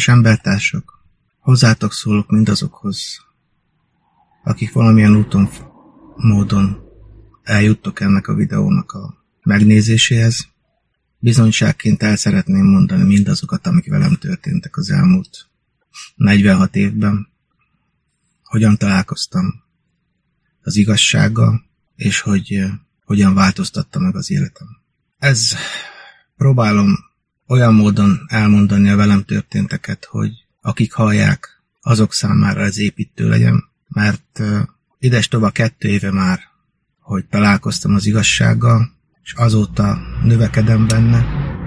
Kedves embertársak, hozzátok szólok mindazokhoz, akik valamilyen úton, módon eljuttok ennek a videónak a megnézéséhez. Bizonyságként el szeretném mondani mindazokat, amik velem történtek az elmúlt 46 évben, hogyan találkoztam az igazsággal, és hogy hogyan változtatta meg az életem. Ez próbálom olyan módon elmondani a velem történteket, hogy akik hallják, azok számára ez építő legyen, mert idestova 2 éve már, hogy találkoztam az igazsággal, és azóta növekedem benne,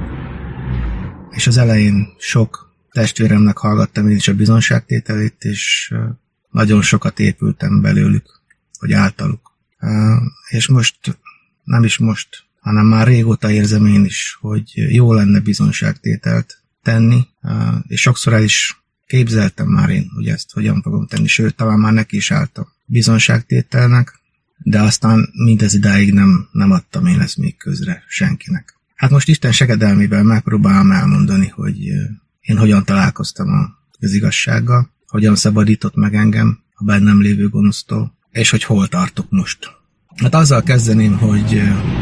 és az elején sok testvéremnek hallgattam én is a bizonságtételét, és nagyon sokat épültem belőlük, vagy általuk. És most, nem is most, hanem már régóta érzem én is, hogy jó lenne bizonságtételt tenni, és sokszor el is képzeltem már én, hogy ezt hogyan fogom tenni, sőt, talán már neki is álltam bizonságtételnek, de aztán mindez idáig nem adtam én ezt még közre senkinek. Hát most Isten segedelmével megpróbálom elmondani, hogy én hogyan találkoztam az igazsággal, hogyan szabadított meg engem a bennem lévő gonosztól, és hogy hol tartok most. Hát azzal kezdeném, hogy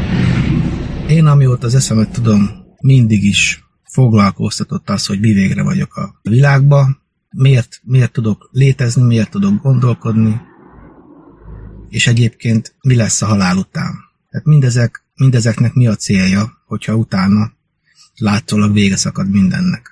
én amióta az eszemet tudom, mindig is foglalkoztatott az, hogy mi végre vagyok a világban, miért tudok létezni, miért tudok gondolkodni, és egyébként mi lesz a halál után. Tehát mindezeknek mi a célja, hogyha utána látszólag vége szakad mindennek.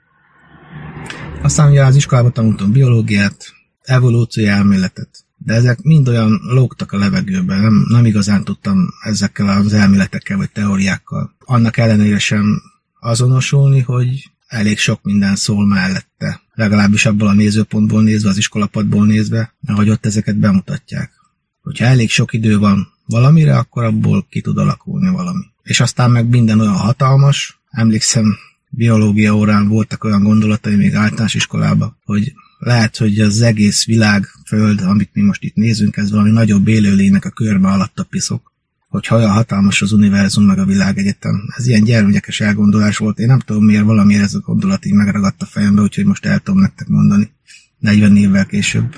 Aztán ugye az iskolában tanultam biológiát, evolúciói elméletet, de ezek mind olyan lógtak a levegőben, nem igazán tudtam ezekkel az elméletekkel vagy teóriákkal. Annak ellenére sem azonosulni, hogy elég sok minden szól mellette. Legalábbis abból a nézőpontból nézve, az iskolapadból nézve, ahogy ott ezeket bemutatják. Hogyha elég sok idő van valamire, akkor abból ki tud alakulni valami. És aztán meg minden olyan hatalmas. Emlékszem, biológia órán voltak olyan gondolatai még általános iskolában, hogy lehet, hogy az egész világ, föld, amit mi most itt nézünk, ez valami nagyobb élőlénynek a körbe alatt a piszok. Hogyha olyan hatalmas az univerzum meg a világegyetem. Ez ilyen gyermekes elgondolás volt. Én nem tudom miért, valamiért ez a gondolat így megragadt a fejembe, úgyhogy most el tudom nektek mondani 40 évvel később.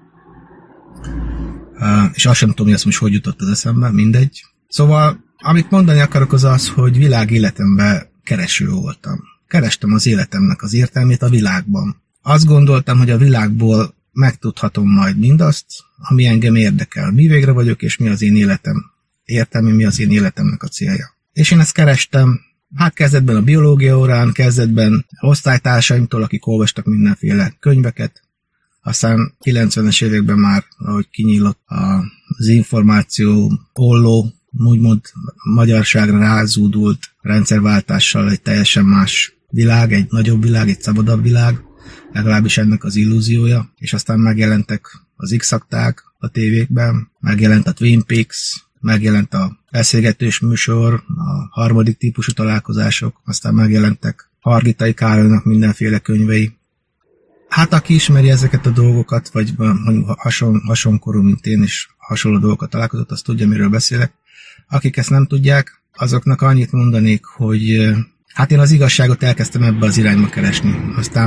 És azt sem tudom, hogy ezt most hogy jutott az eszembe, mindegy. Szóval, amit mondani akarok az az, hogy világéletemben kereső voltam. Kerestem az életemnek az értelmét a világban. Azt gondoltam, hogy a világból megtudhatom majd mindazt, ami engem érdekel. Mi végre vagyok, és mi az én életem értelme, mi az én életemnek a célja. És én ezt kerestem, hát kezdetben a biológia órán, kezdetben osztálytársaimtól, akik olvastak mindenféle könyveket, aztán 90-es években már, ahogy kinyílott az információ olló, úgymond magyarságra rázúdult rendszerváltással egy teljesen más világ, egy nagyobb világ, egy szabadabb világ, legalábbis ennek az illúziója, és aztán megjelentek az X-akták a tévékben, megjelent a Twin Peaks, megjelent a beszélgetős műsor, a harmadik típusú találkozások, aztán megjelentek Hargitai Károlynak mindenféle könyvei. Hát aki ismeri ezeket a dolgokat, vagy hasonkorú, mint én is hasonló dolgokat találkozott, azt tudja, miről beszélek. Akik ezt nem tudják, azoknak annyit mondanék, hogy hát én az igazságot elkezdtem ebbe az irányba keresni.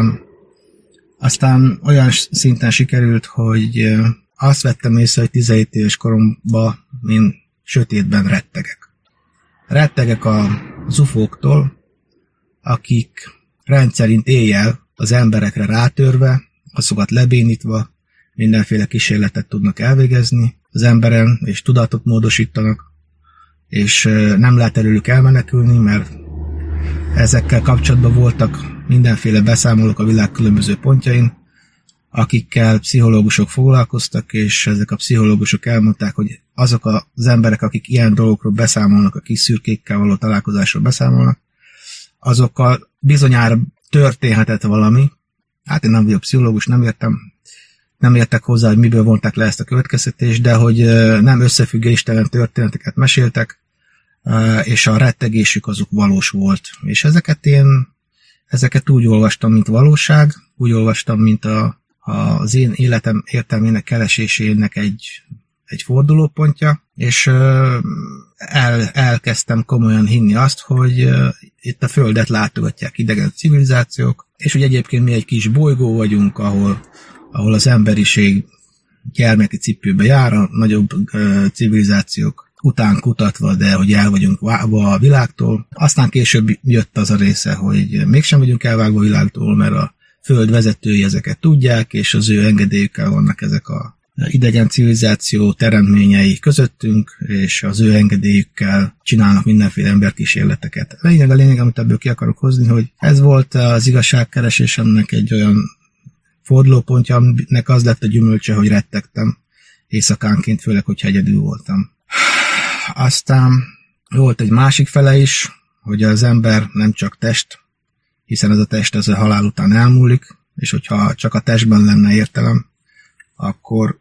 Aztán olyan szinten sikerült, hogy azt vettem észre, hogy 17 éves koromban én sötétben rettegek. Rettegek az ufóktól, akik rendszerint éjjel az emberekre rátörve, azokat lebénítva, mindenféle kísérletet tudnak elvégezni az emberen, és tudatot módosítanak, és nem lehet előlük elmenekülni, mert ezekkel kapcsolatban voltak mindenféle beszámolók a világ különböző pontjain, akikkel pszichológusok foglalkoztak, és ezek a pszichológusok elmondták, hogy azok az emberek, akik ilyen dolgokról beszámolnak, a kis szürkékkel való találkozásról beszámolnak, azokkal bizonyára történhetett valami. Hát én nem vagyok pszichológus, nem értek hozzá, hogy miből vonták le ezt a következtetést, de hogy nem összefüggéstelen történeteket meséltek, és a rettegésük azok valós volt. És ezeket úgy olvastam, mint valóság, úgy olvastam, mint az én életem értelmének keresésének egy fordulópontja, és elkezdtem komolyan hinni azt, hogy itt a Földet látogatják idegen civilizációk, és hogy egyébként mi egy kis bolygó vagyunk, ahol az emberiség gyermeki cipőbe jár, a nagyobb civilizációk után kutatva, de hogy el vagyunk vágva a világtól. Aztán később jött az a része, hogy mégsem vagyunk elvágva a világtól, mert a Föld vezetői ezeket tudják, és az ő engedélyükkel vannak ezek a idegen civilizáció teremtményei közöttünk, és az ő engedélyükkel csinálnak mindenféle emberkísérleteket. A lényeg, amit ebből ki akarok hozni, hogy ez volt az igazságkeresésemnek egy olyan fordulópontja, aminek az lett a gyümölcse, hogy rettegtem éjszakánként, főleg, hogyha egyedül voltam. Aztán volt egy másik fele is, hogy az ember nem csak test, hiszen ez a test az a halál után elmúlik, és hogyha csak a testben lenne értelem, akkor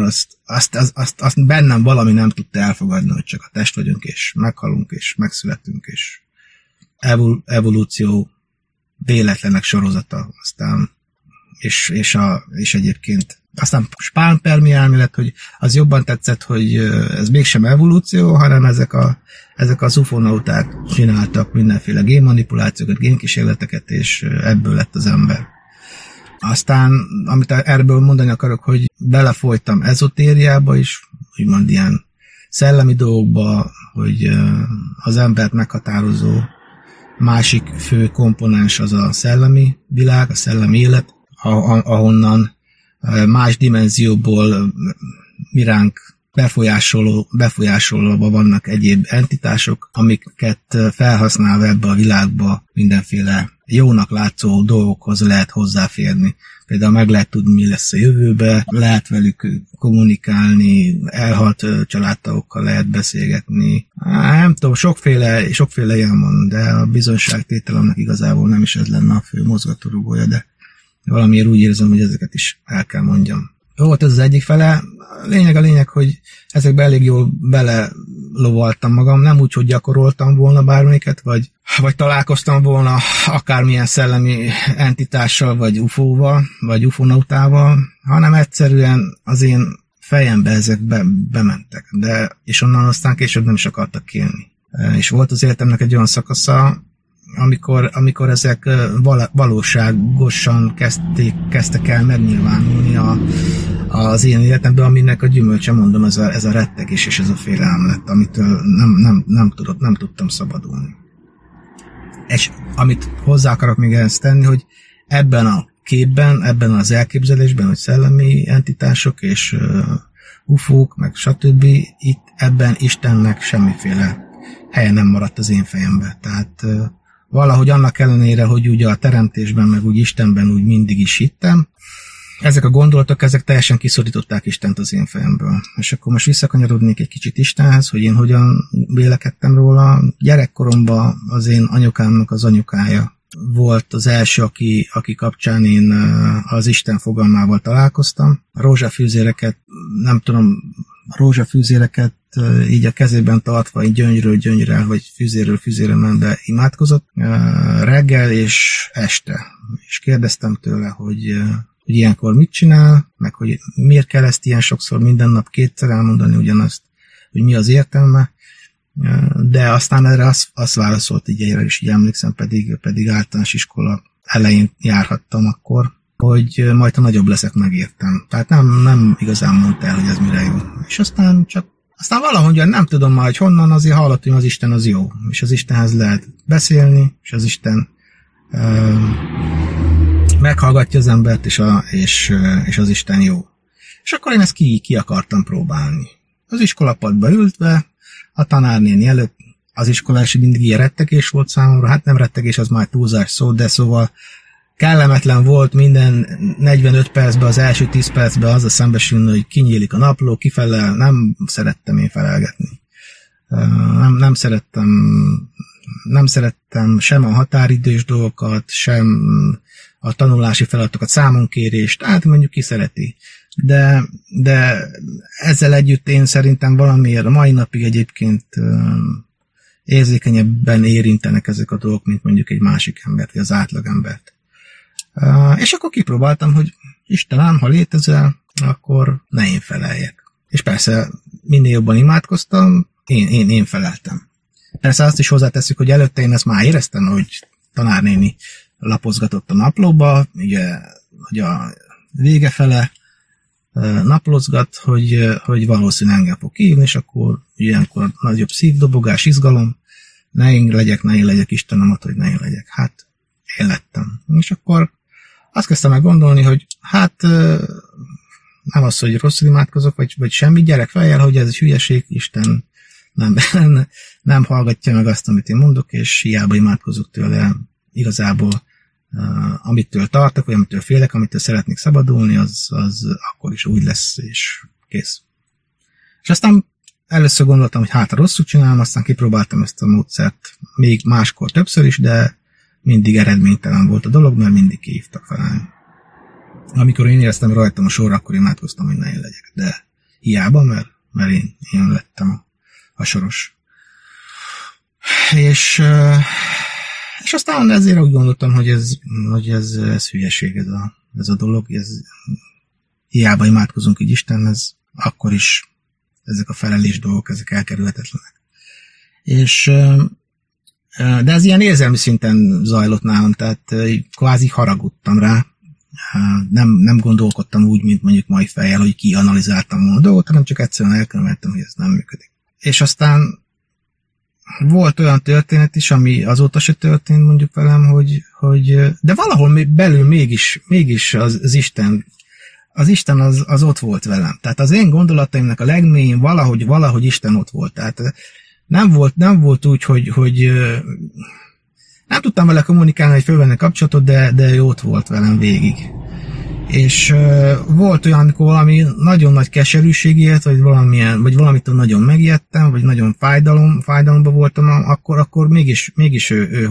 azt bennem valami nem tudta elfogadni, hogy csak a test vagyunk, és meghalunk, és megszületünk, és evolúció véletlenek sorozata, aztán és egyébként aztán spánpermi elmélet, hogy az jobban tetszett, hogy ez mégsem evolúció, hanem ezek az ufonauták csináltak mindenféle génmanipulációkat, génkísérleteket, és ebből lett az ember. Aztán, amit ebből mondani akarok, hogy belefolytam ezotériába is, úgymond ilyen szellemi dolgokba, hogy az embert meghatározó másik fő komponens az a szellemi világ, a szellemi élet, ahonnan más dimenzióból miránk befolyásolva vannak egyéb entitások, amiket felhasználva ebbe a világba mindenféle jónak látszó dolgokhoz lehet hozzáférni. Például meg lehet tudni, mi lesz a jövőbe, lehet velük kommunikálni, elhalt családtagokkal lehet beszélgetni. Nem tudom, sokféle ilyen van, de a bizonyságtételemnek igazából nem is ez lenne a fő mozgatórugója, de valamiért úgy érzem, hogy ezeket is el kell mondjam. Volt ez az egyik fele. A lényeg, hogy ezekbe elég jól belelovaltam magam, nem úgy, hogy gyakoroltam volna bármelyiket, vagy találkoztam volna akármilyen szellemi entitással, vagy UFO-val, vagy ufonautával, hanem egyszerűen az én fejembe ezek bementek, és onnan aztán később nem is akartak kijönni. És volt az életemnek egy olyan szakasza, amikor ezek valóságosan kezdtek el megnyilvánulni az én életemben, aminek a gyümölcse, mondom, ez a rettegés és ez a félelem lett, amitől nem tudtam szabadulni. És amit hozzá akarok még ezt tenni, hogy ebben a képben, ebben az elképzelésben, hogy szellemi entitások és ufók, meg stb. Itt ebben Istennek semmiféle helye nem maradt az én fejemben. Tehát valahogy annak ellenére, hogy ugye a teremtésben, meg úgy Istenben úgy mindig is hittem, ezek a gondolatok, ezek teljesen kiszorították Istent az én fejemből. És akkor most visszakanyarodnék egy kicsit Istenhez, hogy én hogyan vélekedtem róla. Gyerekkoromban az én anyukámnak az anyukája volt az első, aki kapcsán én az Isten fogalmával találkoztam. Rózsafűzéreket így a kezében tartva, így gyöngyről gyöngyre, vagy fűzéről fűzére menve imádkozott reggel és este. És kérdeztem tőle, hogy ilyenkor mit csinál, meg hogy miért kell ezt ilyen sokszor minden nap kétszer elmondani ugyanazt, hogy mi az értelme. De aztán erre azt válaszolt, így egyre is így emlékszem, pedig általános iskola elején járhattam akkor, hogy majd ha nagyobb leszek, megértem. Tehát nem igazán mondta el, hogy ez mire jó. És aztán valahogy nem tudom már, hogy honnan, azért hallottam, hogy az Isten az jó. És az Istenhez lehet beszélni, és az Isten meghallgatja az embert, és az Isten jó. És akkor én ezt ki akartam próbálni. Az iskolapadba ültve, a tanárnéni előtt, az iskolás mindig ilyen rettegés volt számomra, hát nem rettegés, az már túlzás szó, de szóval kellemetlen volt minden 45 percben, az első 10 percben az a szembesülni, hogy kinyílik a napló, kifelel, nem szerettem én felelgetni. Nem szerettem sem a határidős dolgokat, sem a tanulási feladatokat, számonkérést, hát mondjuk ki szereti. De ezzel együtt én szerintem valamiért a mai napig egyébként érzékenyebben érintenek ezek a dolgok, mint mondjuk egy másik embert, vagy az átlagembert. És akkor kipróbáltam, hogy Istenem, ha létezel, akkor ne én feleljek. És persze minél jobban imádkoztam, én feleltem. Persze azt is hozzáteszük, hogy előtte én ezt már éreztem, hogy tanárnéni lapozgatott a naplóba, ugye, hogy a vége fele naplozgat, hogy valószínűleg engem fog hívni, és akkor ilyenkor nagyobb szívdobogás, izgalom, ne én legyek, Istenem, hogy ne én legyek. Hát, én lettem. És akkor azt kezdtem meg gondolni, hogy hát nem az, hogy rosszul imádkozok, vagy semmi, gyerek fejjel, hogy ez egy hülyeség, Isten nem hallgatja meg azt, amit én mondok, és hiába imádkozok tőle. Igazából amitől tartok, vagy amitől félek, amitől szeretnék szabadulni, az akkor is úgy lesz, és kész. És aztán először gondoltam, hogy hát rosszul csinálom, aztán kipróbáltam ezt a módszert még máskor többször is, de mindig eredménytelen volt a dolog, mert mindig kihívtak fel. Amikor én éreztem rajtam a sorra, akkor imádkoztam, hogy ne én legyek. De hiába, mert én lettem a soros. És aztán ezért úgy gondoltam, hogy ez hülyeség ez a dolog, hiába imádkozunk így Istenhez, akkor is ezek a felelés dolgok, ezek elkerülhetetlenek. De ez ilyen érzelmi szinten zajlott nálam, tehát kvázi haragudtam rá. Nem gondolkodtam úgy, mint mondjuk mai fejjel, hogy kianalizáltam volna a dolgot, hanem csak egyszerűen elkönyveltem, hogy ez nem működik. És aztán volt olyan történet is, ami azóta se történt mondjuk velem, hogy de valahol belül mégis az Isten az ott volt velem. Tehát az én gondolataimnak a legmélyén valahogy Isten ott volt. Tehát nem volt úgy, hogy nem tudtam vele kommunikálni, hogy fölvenni kapcsolatot, de ott volt velem végig. És volt olyan, amikor valami nagyon nagy keserűség élt, vagy valamitől nagyon megijedtem, vagy nagyon fájdalomban voltam, akkor mégis ő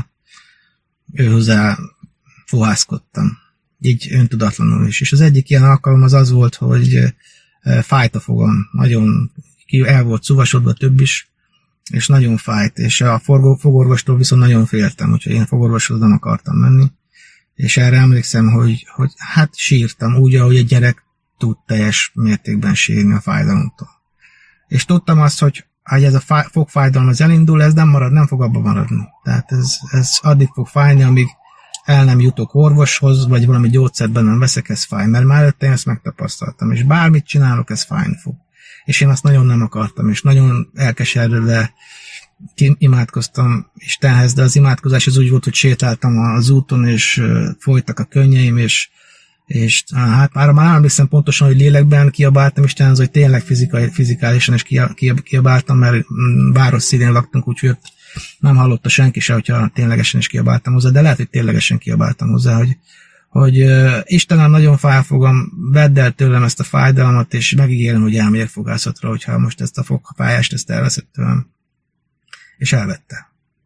hozzá fohászkodtam. Így öntudatlanul is. És az egyik ilyen alkalom az volt, hogy fájt a fogam. Nagyon el volt szuvasodva több is, és nagyon fájt. És a fogorvostól viszont nagyon féltem, úgyhogy én fogorvoshoz nem akartam menni. És erre emlékszem, hogy hát sírtam úgy, ahogy egy gyerek tud teljes mértékben sírni a fájdalomtól. És tudtam azt, hogy ez a fogfájdalom az elindul, ez nem fog abba maradni. Tehát ez addig fog fájni, amíg el nem jutok orvoshoz, vagy valami gyógyszert nem veszek, ez fáj. Mert már előtte én ezt megtapasztaltam, és bármit csinálok, ez fájni fog. És én azt nagyon nem akartam, és nagyon elkeseredve imádkoztam Istenhez, de az imádkozás az úgy volt, hogy sétáltam az úton, és folytak a könnyeim, és hát már emlékszem pontosan, hogy lélekben kiabáltam Istenhez, hogy tényleg fizikálisan is kiabáltam, mert város szélén laktunk, úgyhogy nem hallotta senki se, hogyha ténylegesen is kiabáltam hozzá, de lehet, hogy ténylegesen kiabáltam hozzá, hogy Istenem, nagyon fáj a fogam, vedd el tőlem ezt a fájdalmat, és megígérem, hogy elmegyek fogászatra, hogyha most ezt a fogfájást, ezt elveszed tőlem. És elvette.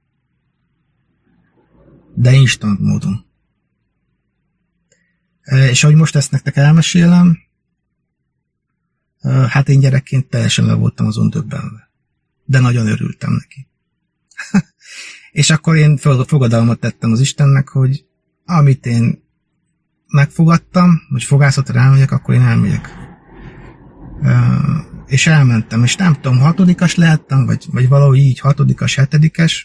De instant módon. És ahogy most ezt nektek elmesélem, hát én gyerekként teljesen le voltam azon döbbenve. De nagyon örültem neki. És akkor én fogadalmat tettem az Istennek, hogy amit én megfogadtam, hogy fogászatra elmegyek, akkor én elmegyek. És elmentem, és nem tudom, 6-as lehettem, vagy valahogy így 6-as, 7-es.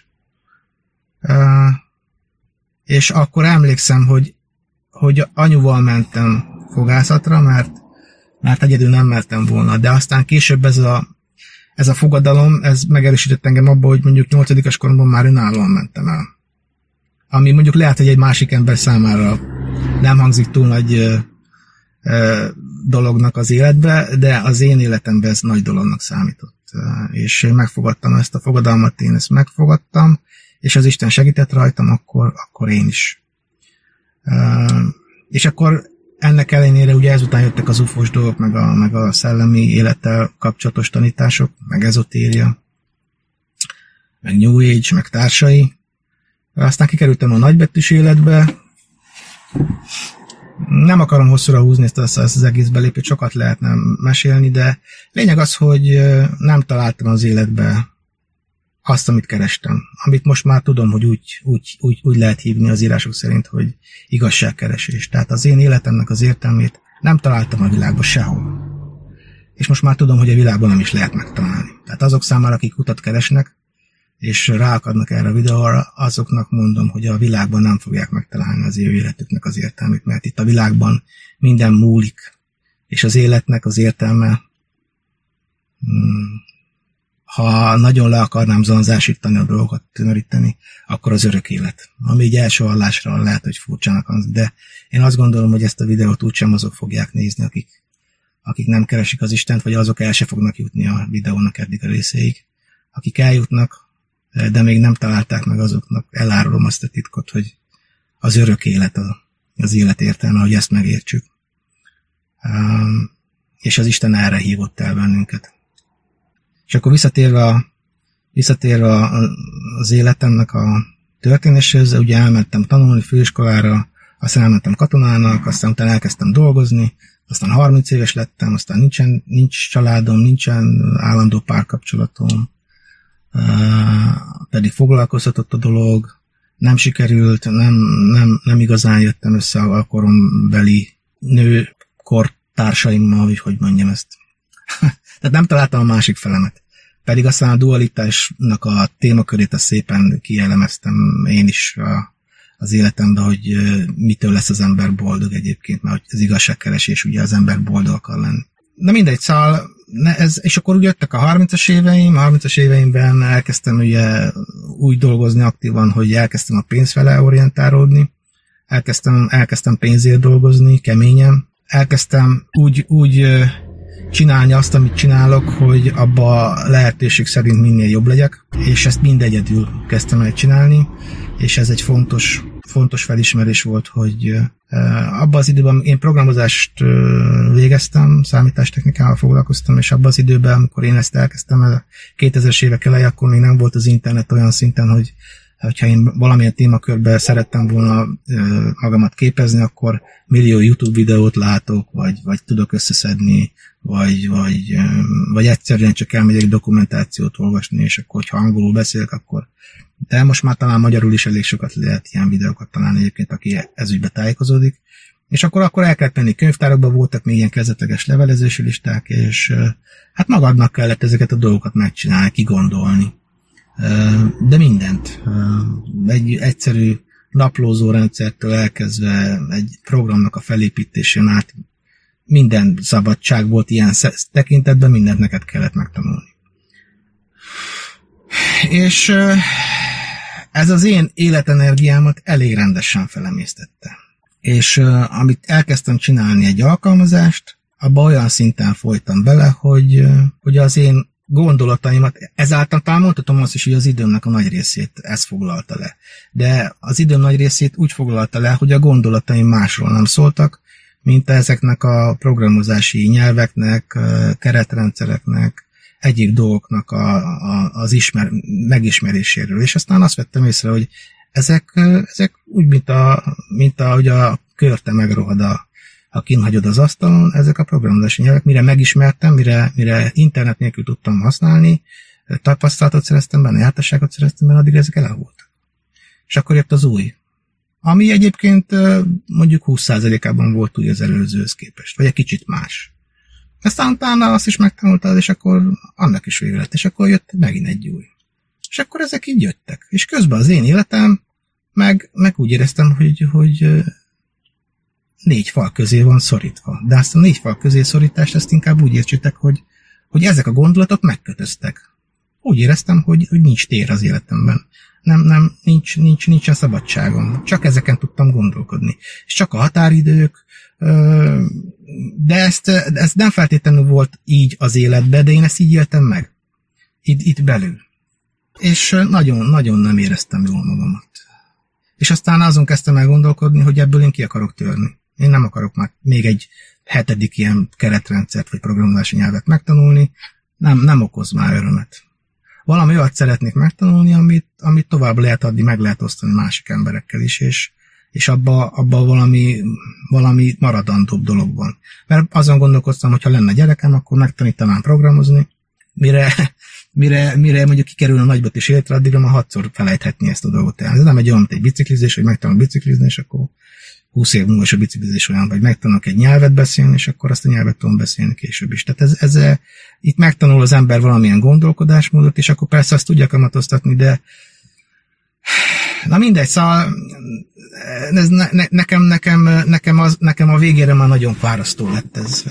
És akkor emlékszem, hogy anyuval mentem fogászatra, mert egyedül nem mertem volna. De aztán később ez a fogadalom, ez megerősített engem abban, hogy mondjuk 8-as koromban már önállóan mentem el. Ami mondjuk lehet, hogy egy másik ember számára nem hangzik túl nagy dolognak az életbe, de az én életemben ez nagy dolognak számított. És én megfogadtam ezt a fogadalmat, én ezt megfogadtam, és az Isten segített rajtam, akkor én is. És akkor ennek ellenére ugye ezután jöttek az ufós dolgok, meg a szellemi élettel kapcsolatos tanítások, meg ezotéria, meg New Age, meg társai. Aztán kikerültem a nagybetűs életbe. Nem akarom hosszúra húzni ezt az egész belépőt, sokat lehetne mesélni, de lényeg az, hogy nem találtam az életbe azt, amit kerestem. Amit most már tudom, hogy úgy lehet hívni az írások szerint, hogy igazságkeresés. Tehát az én életemnek az értelmét nem találtam a világban sehol. és most már tudom, hogy a világban nem is lehet megtalálni. Tehát azok számára, akik utat keresnek, és ráakadnak erre a videóra, azoknak mondom, hogy a világban nem fogják megtalálni az ő életüknek az értelmét, mert itt a világban minden múlik, és az életnek az értelme, ha nagyon le akarnám zonzásítani a dolgokat, tömöríteni, akkor az örök élet. Ami így első hallásra lehet, hogy furcsának hangzik, de én azt gondolom, hogy ezt a videót úgysem azok fogják nézni, akik nem keresik az Istent, vagy azok el se fognak jutni a videónak eddig a részéig. Akik eljutnak, de még nem találták meg, azoknak elárulom azt a titkot, hogy az örök élet az élet értelme, hogy ezt megértsük. És az Isten erre hívott el bennünket. És akkor visszatérve az életemnek a történéséhez, ugye elmentem tanulni főiskolára, aztán elmentem katonának, aztán utána elkezdtem dolgozni, aztán 30 éves lettem, aztán nincs családom, nincsen állandó párkapcsolatom, pedig foglalkoztatott a dolog, nem sikerült, nem igazán jöttem össze a korombeli nőkortársaimmal, hogy mondjam ezt. Tehát nem találtam a másik felemet. Pedig aztán a dualitásnak a témakörét azt szépen kielemeztem én is az életemben, hogy mitől lesz az ember boldog egyébként, mert az igazságkeresés, ugye az ember boldog akar lenni. De mindegy, szóval és akkor úgy jöttek a 30-as éveimben elkezdtem ugye úgy dolgozni aktívan, hogy elkezdtem a pénz fele orientálódni, elkezdtem pénzért dolgozni, keményen, elkezdtem úgy csinálni azt, amit csinálok, hogy abba lehetőség szerint minél jobb legyek, és ezt mind egyedül kezdtem el csinálni, és ez egy fontos felismerés volt, hogy abban az időben én programozást végeztem, számítástechnikával foglalkoztam, és abban az időben, amikor én ezt elkezdtem el 2000-es évek elején, akkor még nem volt az internet olyan szinten, hogyha én valamilyen témakörben szerettem volna magamat képezni, akkor millió YouTube videót látok, vagy tudok összeszedni, vagy egyszerűen csak elmegyek dokumentációt olvasni, és akkor, hogyha angolul beszélek, akkor... De most már talán magyarul is elég sokat lehet ilyen videókat találni egyébként, aki ezügybe tájékozódik. És akkor el kellett menni könyvtárokba, voltak még ilyen kezdetleges levelezési listák, és hát magadnak kellett ezeket a dolgokat megcsinálni, kigondolni. De mindent. Egy egyszerű naplózó rendszertől elkezdve egy programnak a felépítésén át minden szabadság volt ilyen tekintetben, mindent neked kellett megtanulni. És ez az én életenergiámat elég rendesen felemésztette. És amit elkezdtem csinálni egy alkalmazást, abba olyan szinten folytam bele, hogy az én gondolataimat, ezáltal talán mondhatom azt is, hogy az időmnek a nagy részét ez foglalta le. De az időm nagy részét úgy foglalta le, hogy a gondolataim másról nem szóltak, mint ezeknek a programozási nyelveknek, keretrendszereknek, egyéb dolgoknak az megismeréséről. És aztán azt vettem észre, hogy ezek úgy, mint ahogy a körte megrohad, ha kinhagyod az asztalon, ezek a programozási nyelvek, mire megismertem, mire internet nélkül tudtam használni, tapasztalatot szereztem benne, jártasságot szereztem benne, addig ezek elavultak. És akkor jött az új. Ami egyébként mondjuk 20%-ában volt új az előzőhöz képest, vagy egy kicsit más. Aztán utána azt is megtanultad, és akkor annak is vége lett, és akkor jött megint egy új. És akkor ezek így jöttek. És közben az én életem, meg úgy éreztem, hogy 4 fal közé van szorítva. De azt a 4 fal közé szorítást, ezt inkább úgy értsétek, hogy ezek a gondolatok megkötöztek. Úgy éreztem, hogy nincs tér az életemben. Nincsen szabadságom. Csak ezeken tudtam gondolkodni. És csak a határidők, de ez nem feltétlenül volt így az életben, de én ezt így éltem meg. Itt belül. És nagyon nem éreztem jól magamat. És aztán azon kezdtem el gondolkodni, hogy ebből én ki akarok törni. Én nem akarok már még egy 7. ilyen keretrendszert vagy programozási nyelvet megtanulni. Nem okoz már örömet. Valami olyat szeretnék megtanulni, amit tovább lehet adni, meg lehet osztani másik emberekkel is, és abba valami maradandóbb dolog van. Mert azon gondolkoztam, hogy ha lenne gyerekem, akkor megtanítanám programozni, mire mondjuk kikerül a nagybetűs életre, addigra már 6-szor felejthetni ezt a dolgot el. Ez nem egy olyan, mint egy biciklizés, hogy megtanul biciklizni, és akkor 20 év múlva is a biciklizés olyan, vagy megtanulok egy nyelvet beszélni, és akkor azt a nyelvet tudom beszélni később is. Tehát itt megtanul az ember valamilyen gondolkodásmódot, és akkor persze azt tudja kamatoztatni, de na mindegy, szóval ez nekem a végére már nagyon fárasztó lett ez.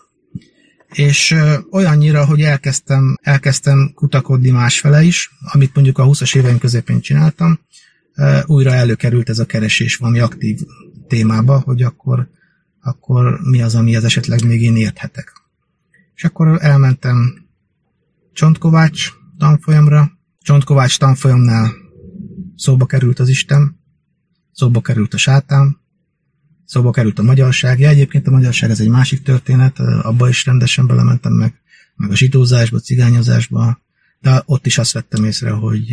És olyannyira, hogy elkezdtem kutakodni másfele is, amit mondjuk a 20-as éveim közepén csináltam, újra előkerült ez a keresés valami aktív témába, hogy akkor mi az, amihez esetleg még én érthetek. És akkor elmentem Csontkovács tanfolyamra. Csontkovács tanfolyamnál szóba került az Isten, szóba került a sátán, szóba került a magyarság. Ja, egyébként a magyarság ez egy másik történet, abba is rendesen belementem meg a zsidózásba, cigányozásba, de ott is azt vettem észre,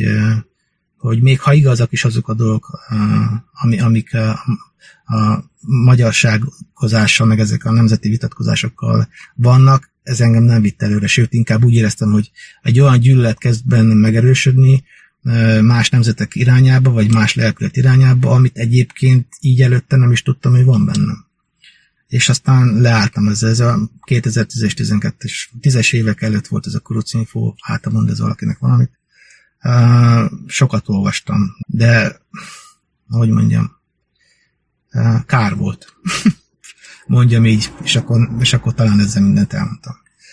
hogy még ha igazak is azok a dolgok, amik a magyarságozással, meg ezek a nemzeti vitatkozásokkal vannak, ez engem nem vitt előre, sőt, inkább úgy éreztem, hogy egy olyan gyűlölet kezd bennem megerősödni más nemzetek irányába, vagy más lelkület irányába, amit egyébként így előtte nem is tudtam, hogy van bennem. És aztán leálltam ezzel, ez a 2010-es, 12-es, 10-es évek előtt volt ez a kurucinfo, mond ez valakinek valamit. Sokat olvastam, de ahogy mondjam, kár volt. Mondjam így, és akkor talán ezzel mindent elmondtam.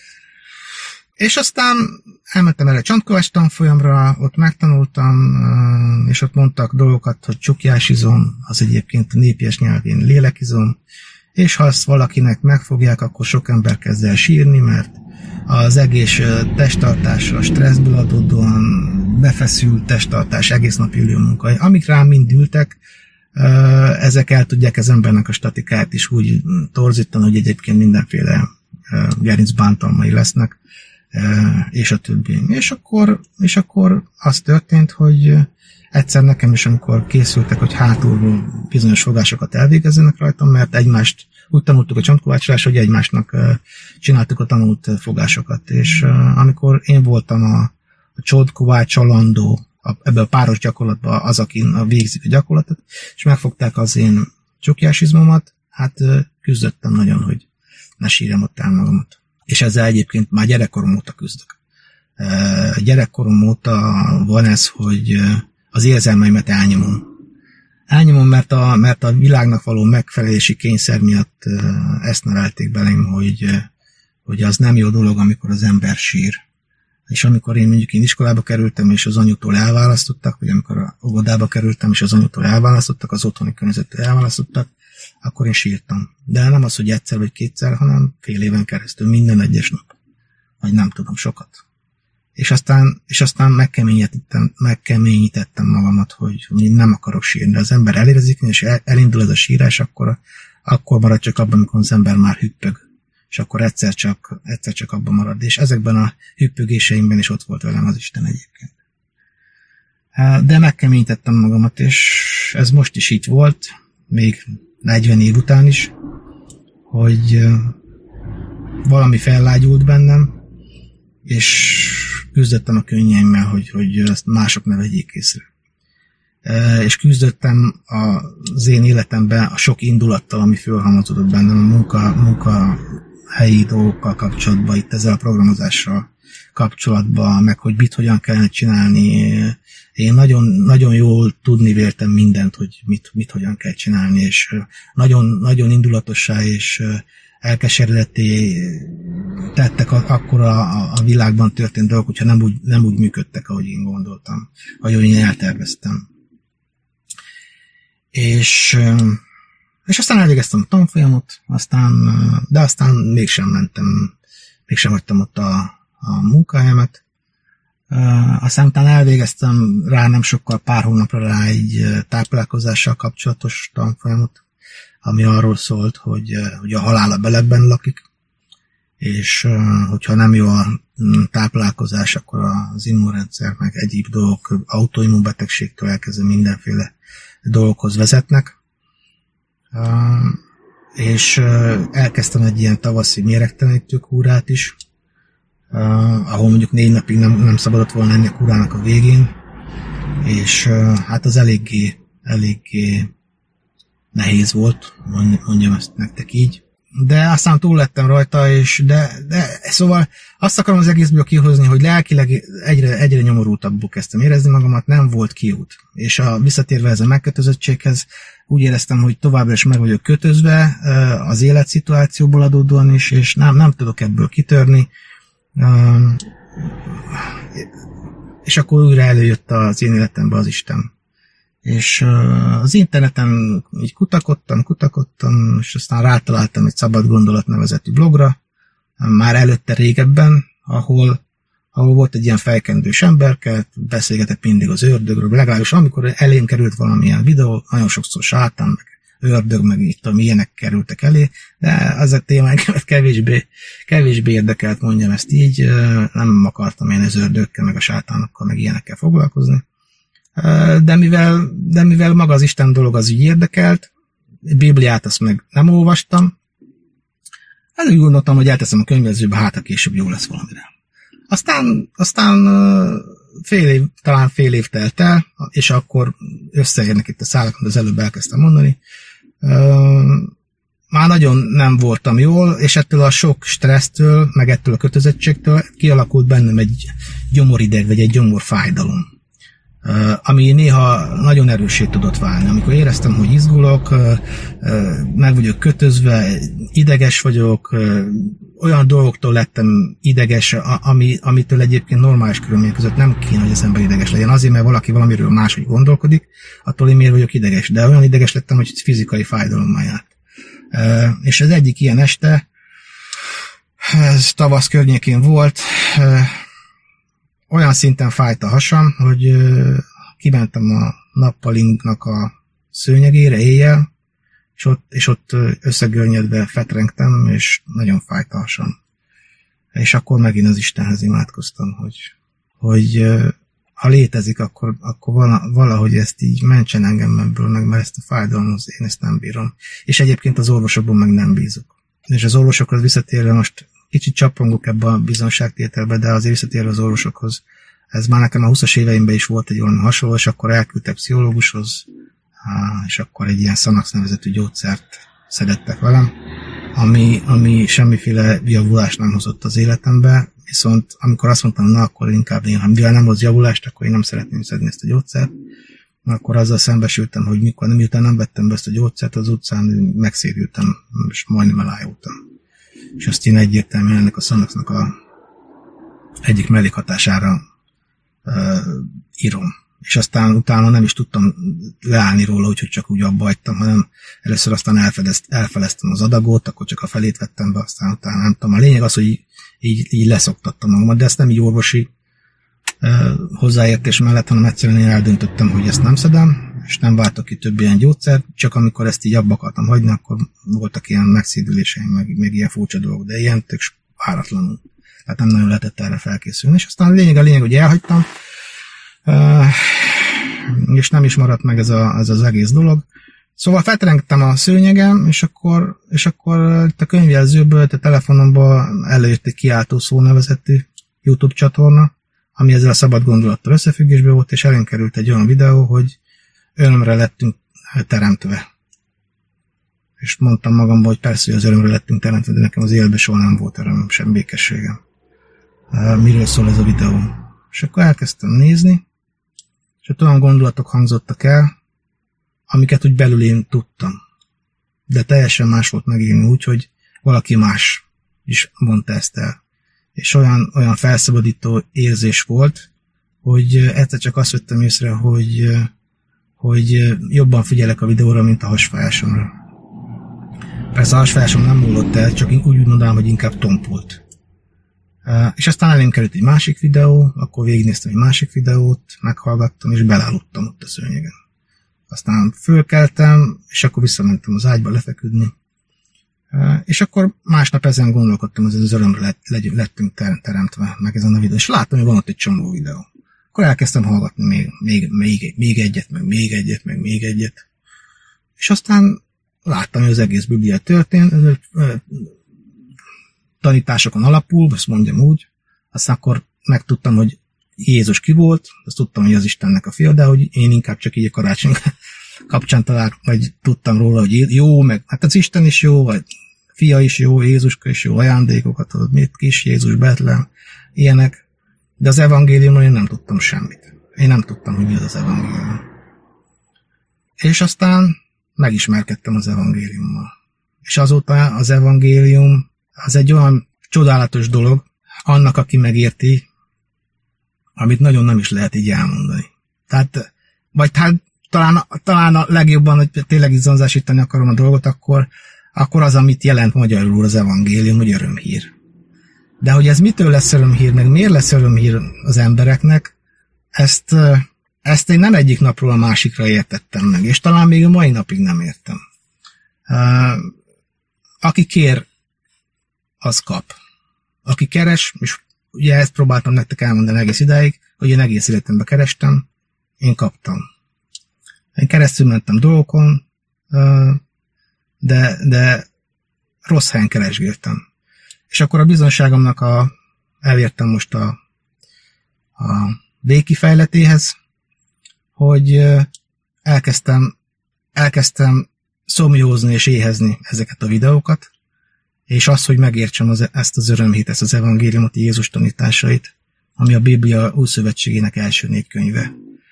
És aztán elmentem erre Csontkovács tanfolyamra, ott megtanultam, és ott mondtak dolgokat, hogy csukjásizom, az egyébként a népies nyelvén lélekizom, és ha azt valakinek megfogják, akkor sok ember kezd el sírni, mert az egész testtartásra, stresszből adódóan befeszült testtartás, egész nap ülő munkai, amik rám mind ültek, ezek el tudják az embernek a statikáját is úgy torzítani, hogy egyébként mindenféle gerincbántalmai lesznek, és a többi. És akkor az történt, hogy egyszer nekem is, amikor készültek, hogy hátulról bizonyos fogásokat elvégezzenek rajtam, mert egymást úgy tanultuk a Csontkovácsra, hogy egymásnak csináltuk a tanult fogásokat. És amikor én voltam a Csontkovácsalandó, ebben a páros gyakorlatban az, aki végzik a gyakorlatot, és megfogták az én csukjásizmomat, hát küzdöttem nagyon, hogy ne sírjam ott el magamat. És ezzel egyébként már gyerekkorom óta küzdök. Gyerekkorom óta van ez, hogy az érzelmeimet elnyomom. Elnyomom, mert a világnak való megfelelési kényszer miatt ezt nevelték belém, hogy az nem jó dolog, amikor az ember sír. És amikor én iskolába kerültem, és az anyutól elválasztottak, vagy amikor a óvodába kerültem, és az anyutól elválasztottak, az otthoni környezettől elválasztottak, akkor én sírtam. De nem az, hogy egyszer vagy kétszer, hanem fél éven keresztül, minden egyes nap. Vagy nem tudom, sokat. És aztán megkeményítettem magamat, hogy nem akarok sírni. Az ember elérzik, és elindul ez a sírás, akkor marad csak abban, amikor az ember már hüppög. És akkor egyszer csak abban marad. És ezekben a hüppögéseimben is ott volt velem az Isten egyébként. De megkeményítettem magamat, és ez most is így volt, még 40 év után is, hogy valami fellágyult bennem, és küzdöttem a könnyeimmel, hogy ezt mások ne vegyék észre. És küzdöttem az én életemben a sok indulattal, ami fölhalmozódott bennem a munkahelyi dolgokkal kapcsolatban, itt ezzel a programozással kapcsolatban, meg hogy mit hogyan kellene csinálni. Én nagyon, nagyon jól tudni véltem mindent, hogy mit hogyan kell csinálni, és nagyon, nagyon indulatossá és elkeseredetté tettek akkor a világban történt dolgok, hogyha nem úgy működtek, ahogy én gondoltam, ahogy én elterveztem. És aztán elvégeztem a tanfolyamot, de aztán mégsem hagytam ott a munkahelyemet. Aztán utána elvégeztem rá nem sokkal, pár hónapra rá egy táplálkozással kapcsolatos tanfolyamot, ami arról szólt, hogy a halál a belegben lakik, és hogyha nem jó a táplálkozás, akkor az immunrendszer meg egyéb dolgok, autoimmunbetegségtől elkezdve mindenféle dolgokhoz vezetnek. És elkezdtem egy ilyen tavaszi méregtelenítő kúrát is, ahol mondjuk 4 napig nem szabadott volna enni a kúrának a végén, és hát az eléggé nehéz volt, mondjam ezt nektek így. De aztán túl lettem rajta, és de szóval azt akarom az egészből kihozni, hogy lelkileg egyre nyomorultabbul kezdtem érezni magamat, nem volt kiút. És visszatérve ez a megkötözöttséghez, úgy éreztem, hogy továbbra is meg vagyok kötözve az életszituációból adódóan is, és nem tudok ebből kitörni. És akkor újra előjött az én életembe az Isten. És az interneten így kutakodtam, és aztán rátaláltam egy Szabad Gondolat nevezetű blogra, már előtte régebben, ahol volt egy ilyen fejkendős emberke, beszélgetett mindig az ördögről, legalábbis amikor elém került valamilyen videó, nagyon sokszor sátán, meg ördög, meg itt ilyenek kerültek elé, de az a téma engemet kevésbé érdekelt, mondjam ezt így, nem akartam én az ördögkel, meg a sátánokkal, meg ilyenekkel foglalkozni. De mivel maga az Isten dolog az így érdekelt, Bibliát azt meg nem olvastam, hát úgy gondoltam, hogy elteszem a könyvezőbe, hát a később jó lesz valamire. Aztán talán fél év telt el, és akkor összeérnek itt a szálak, amit az előbb elkezdtem mondani. Már nagyon nem voltam jól, és ettől a sok stressztől, meg ettől a kötözöttségtől kialakult bennem egy gyomorideg, vagy egy gyomorfájdalom, ami néha nagyon erőssé tudott válni. Amikor éreztem, hogy izgulok, meg vagyok kötözve, ideges vagyok, olyan dolgoktól lettem ideges, amitől egyébként normális körülmények között nem kéne, hogy az ember ideges legyen. Azért, mert valaki valamiről máshogy gondolkodik, attól én miért vagyok ideges. De olyan ideges lettem, hogy fizikai fájdalommal járt. És az egyik ilyen este, ez tavasz környékén volt, olyan szinten fájt a hasam, hogy kimentem a nappalinknak a szőnyegére éjjel, és ott összegörnyedve fetrengtem, és nagyon fájt a hasam. És akkor megint az Istenhez imádkoztam, hogy ha létezik, akkor valahogy ezt így mentsen engem ebből, meg mert ezt a fájdalmat én ezt nem bírom. És egyébként az orvosokban meg nem bízok. És az orvosokhoz visszatérve most kicsit csappongok ebbe a bizonságtételbe, de azért visszatérve az orvosokhoz. Ez már nekem a 20-as éveimben is volt egy olyan hasonló, és akkor elküldtek pszichológushoz, és akkor egy ilyen Xanax nevezetű gyógyszert szedettek velem, ami semmiféle javulást nem hozott az életembe, viszont amikor azt mondtam, na akkor inkább én, ha mivel nem hoz javulást, akkor én nem szeretném szedni ezt a gyógyszert, akkor azzal szembesültem, hogy miután nem vettem be ezt a gyógyszert, az utcán megszédültem, és majdnem elájultam. És azt én egyértelműen ennek a Xanaxnak a egyik mellékhatására írom. És aztán utána nem is tudtam leállni róla, úgyhogy csak úgy abba hagytam, hanem először aztán elfeleztem az adagot, akkor csak a felét vettem be, aztán utána nem tudom. A lényeg az, hogy így leszoktattam magamat, de ezt nem így orvosi hozzáértés mellett, hanem egyszerűen én eldöntöttem, hogy ezt nem szedem, és nem váltok ki több ilyen gyógyszer, csak amikor ezt így abba akartam hagyni, akkor voltak ilyen megszédüléseim, meg ilyen furcsa dolgok, de ilyen tök váratlanul. Tehát nem nagyon lehetett erre felkészülni. És aztán a lényeg, hogy elhagytam, és nem is maradt meg ez az egész dolog. Szóval feltrengtem a szőnyegem, és akkor itt a könyvjelzőből, a telefonomban előjött egy kiáltó szó nevezetű YouTube csatorna, ami ezzel a Szabad Gondolattal összefüggésben volt, és elén került egy olyan videó, hogy örömre lettünk teremtve. És mondtam magamban, hogy persze, hogy az örömre lettünk teremtve, de nekem az életben soha nem volt öröm, sem békességem. Miről szól ez a videó? És akkor elkezdtem nézni, és ott olyan gondolatok hangzottak el, amiket úgy belül én tudtam. De teljesen más volt megélni úgy, hogy valaki más is mondta ezt el. És olyan felszabadító érzés volt, hogy egyszer csak azt vettem észre, hogy jobban figyelek a videóra, mint a hasfájásomra. Persze a hasfájásom nem múlott el, csak úgy mondanám, hogy inkább tompult. És aztán elém került egy másik videó, akkor végignéztem egy másik videót, meghallgattam, és belállottam ott a szőnyegen. Aztán fölkeltem, és akkor visszamentem az ágyba lefeküdni. És akkor másnap ezen gondolkodtam, hogy az örömre lettünk teremtve, meg ezen a videó. És láttam, hogy van ott egy csomó videó. Akkor elkezdtem hallgatni még egyet, meg még egyet. És aztán láttam, hogy az egész Biblia történt, tanításokon alapul, azt mondjam úgy, aztán akkor megtudtam, hogy Jézus ki volt, azt tudtam, hogy az Istennek a fia, de hogy én inkább csak így a kapcsán vagy tudtam róla, hogy jó, meg hát az Isten is jó, vagy Fia is jó, Jézuska is jó, ajándékokat adott, mit kis Jézus, Betlehem, ilyenek. De az evangéliumról én nem tudtam semmit. Én nem tudtam, hogy mi az evangélium. És aztán megismerkedtem az evangéliummal. És azóta az evangélium az egy olyan csodálatos dolog, annak, aki megérti, amit nagyon nem is lehet így elmondani. Tehát, vagy talán a legjobban, hogy tényleg izonzásítani akarom a dolgot, akkor az, amit jelent magyarul az evangélium, hogy örömhír. De hogy ez mitől lesz örömhír, meg miért lesz örömhír az embereknek, ezt én nem egyik napról a másikra értettem meg, és talán még a mai napig nem értem. Aki kér, az kap. Aki keres, és ugye ezt próbáltam nektek elmondani egész idáig, hogy én egész életemben kerestem, én kaptam. Én keresztül mentem dolgokon, de rossz helyen keresgéltem. És akkor a bizonságomnak elértem most a végkifejletéhez, hogy elkezdtem szomjózni és éhezni ezeket a videókat, és az, hogy megértsem ezt az örömhit, ezt az evangéliumot, Jézus tanításait, ami a Biblia Újszövetségének első 4 könyve.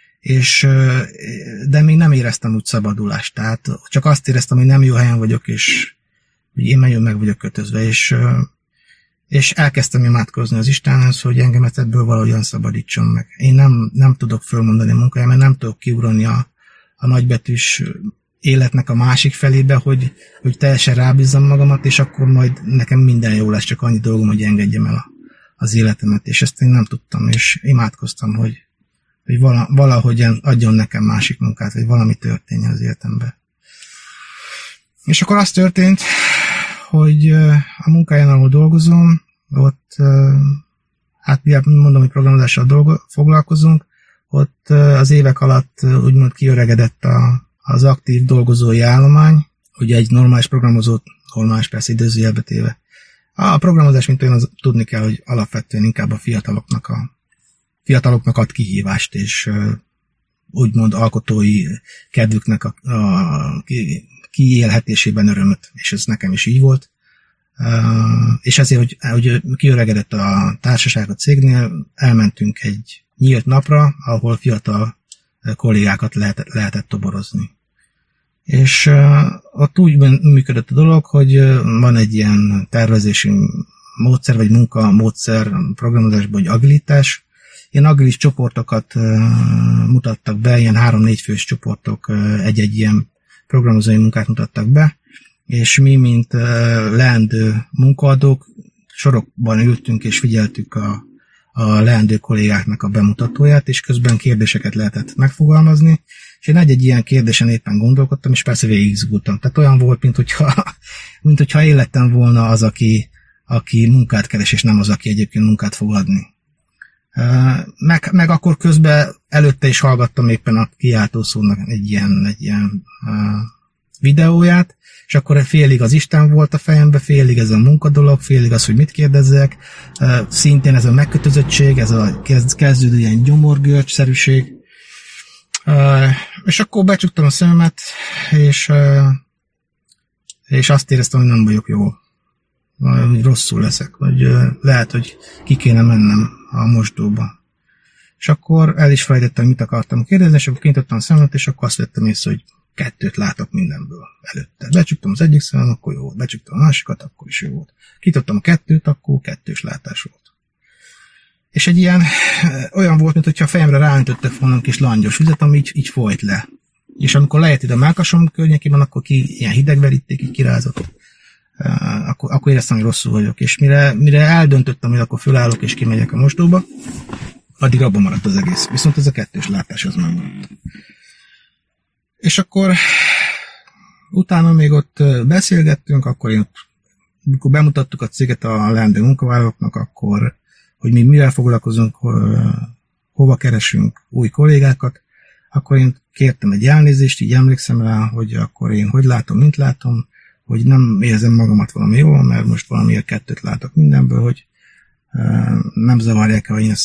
De még nem éreztem úgy szabadulást, tehát csak azt éreztem, hogy nem jó helyen vagyok, és hogy én nagyon meg vagyok kötözve, és elkezdtem imádkozni az Istenhez, hogy engemet ebből valahogyan szabadítson meg. Én nem tudok fölmondani a munkáját, mert nem tudok kiugrani a nagybetűs életnek a másik felébe, hogy teljesen rábízzam magamat, és akkor majd nekem minden jó lesz, csak annyi dolgom, hogy engedjem el az életemet, és ezt én nem tudtam, és imádkoztam, hogy valahogyan adjon nekem másik munkát, vagy valami történjen az életemben. És akkor az történt, hogy a munkáján, ahol dolgozom, ott, hát mondom, hogy programozással foglalkozunk, ott az évek alatt úgymond kiöregedett az aktív dolgozói állomány, ugye egy normális programozót, normális persze idézőjelbe téve. A programozás, mint olyan, az tudni kell, hogy alapvetően inkább a fiataloknak ad kihívást, és úgymond alkotói kedvüknek a kiélhetésében örömöt, és ez nekem is így volt. És ezért, hogy kiöregedett a társaság a cégnél, elmentünk egy nyílt napra, ahol fiatal kollégákat lehetett toborozni. És ott úgy működött a dolog, hogy van egy ilyen tervezési módszer, vagy munkamódszer programozásban, hogy agilitás. Ilyen agilis csoportokat mutattak be, ilyen 3-4 fős csoportok egy-egy ilyen programozói munkát mutattak be, és mi, mint leendő munkaadók, sorokban ültünk és figyeltük a leendő kollégáknak a bemutatóját, és közben kérdéseket lehetett megfogalmazni, és én egy ilyen kérdésen éppen gondolkodtam, és persze végigizgultam. Tehát olyan volt, minthogyha én lettem volna az, aki munkát keres, és nem az, aki egyébként munkát fog adni. Meg akkor közben előtte is hallgattam éppen a kiáltószónak egy ilyen videóját, és akkor félig az Isten volt a fejembe, félig ez a munkadolog, félig az, hogy mit kérdezzek, szintén ez a megkötözöttség, ez a kezdődő ilyen gyomorgörcsszerűség. És akkor becsuktam a szememet, és azt éreztem, hogy nem vagyok jól. Hogy rosszul leszek, vagy lehet, hogy ki kéne mennem a mosdóba. És akkor el is felejtettem, mit akartam kérdezni, és akkor kinyitottam a szememet, és akkor azt vettem észre, hogy 2 látok mindenből előtte. Becsuktam az egyik szemem, akkor jó volt. Becsuktam a másikat, akkor is jó volt. Kinyitottam a 2, akkor 2-s látás volt. És egy ilyen, olyan volt, mintha a fejemre ráöntöttek volna kis langyos vizet, ami így folyt le. És amikor lejött ide a mellkasom környékében, akkor ilyen hidegveríték, így kirázott. Akkor éreztem, hogy rosszul vagyok. És mire eldöntöttem, hogy akkor fölállok és kimegyek a mosdóba, addig abban maradt az egész. Viszont ez a 2-s látás az megmaradt. És akkor utána még ott beszélgettünk, akkor amikor bemutattuk a céget a leendő munkavállalóknak, akkor, hogy mi mivel foglalkozunk, hova keresünk új kollégákat, akkor én kértem egy elnézést, így emlékszem rá, hogy akkor én hogy látom, mint látom, hogy nem érzem magamat valami jól, mert most valamiért 2 látok mindenből, hogy nem zavarják el, hogy én ezt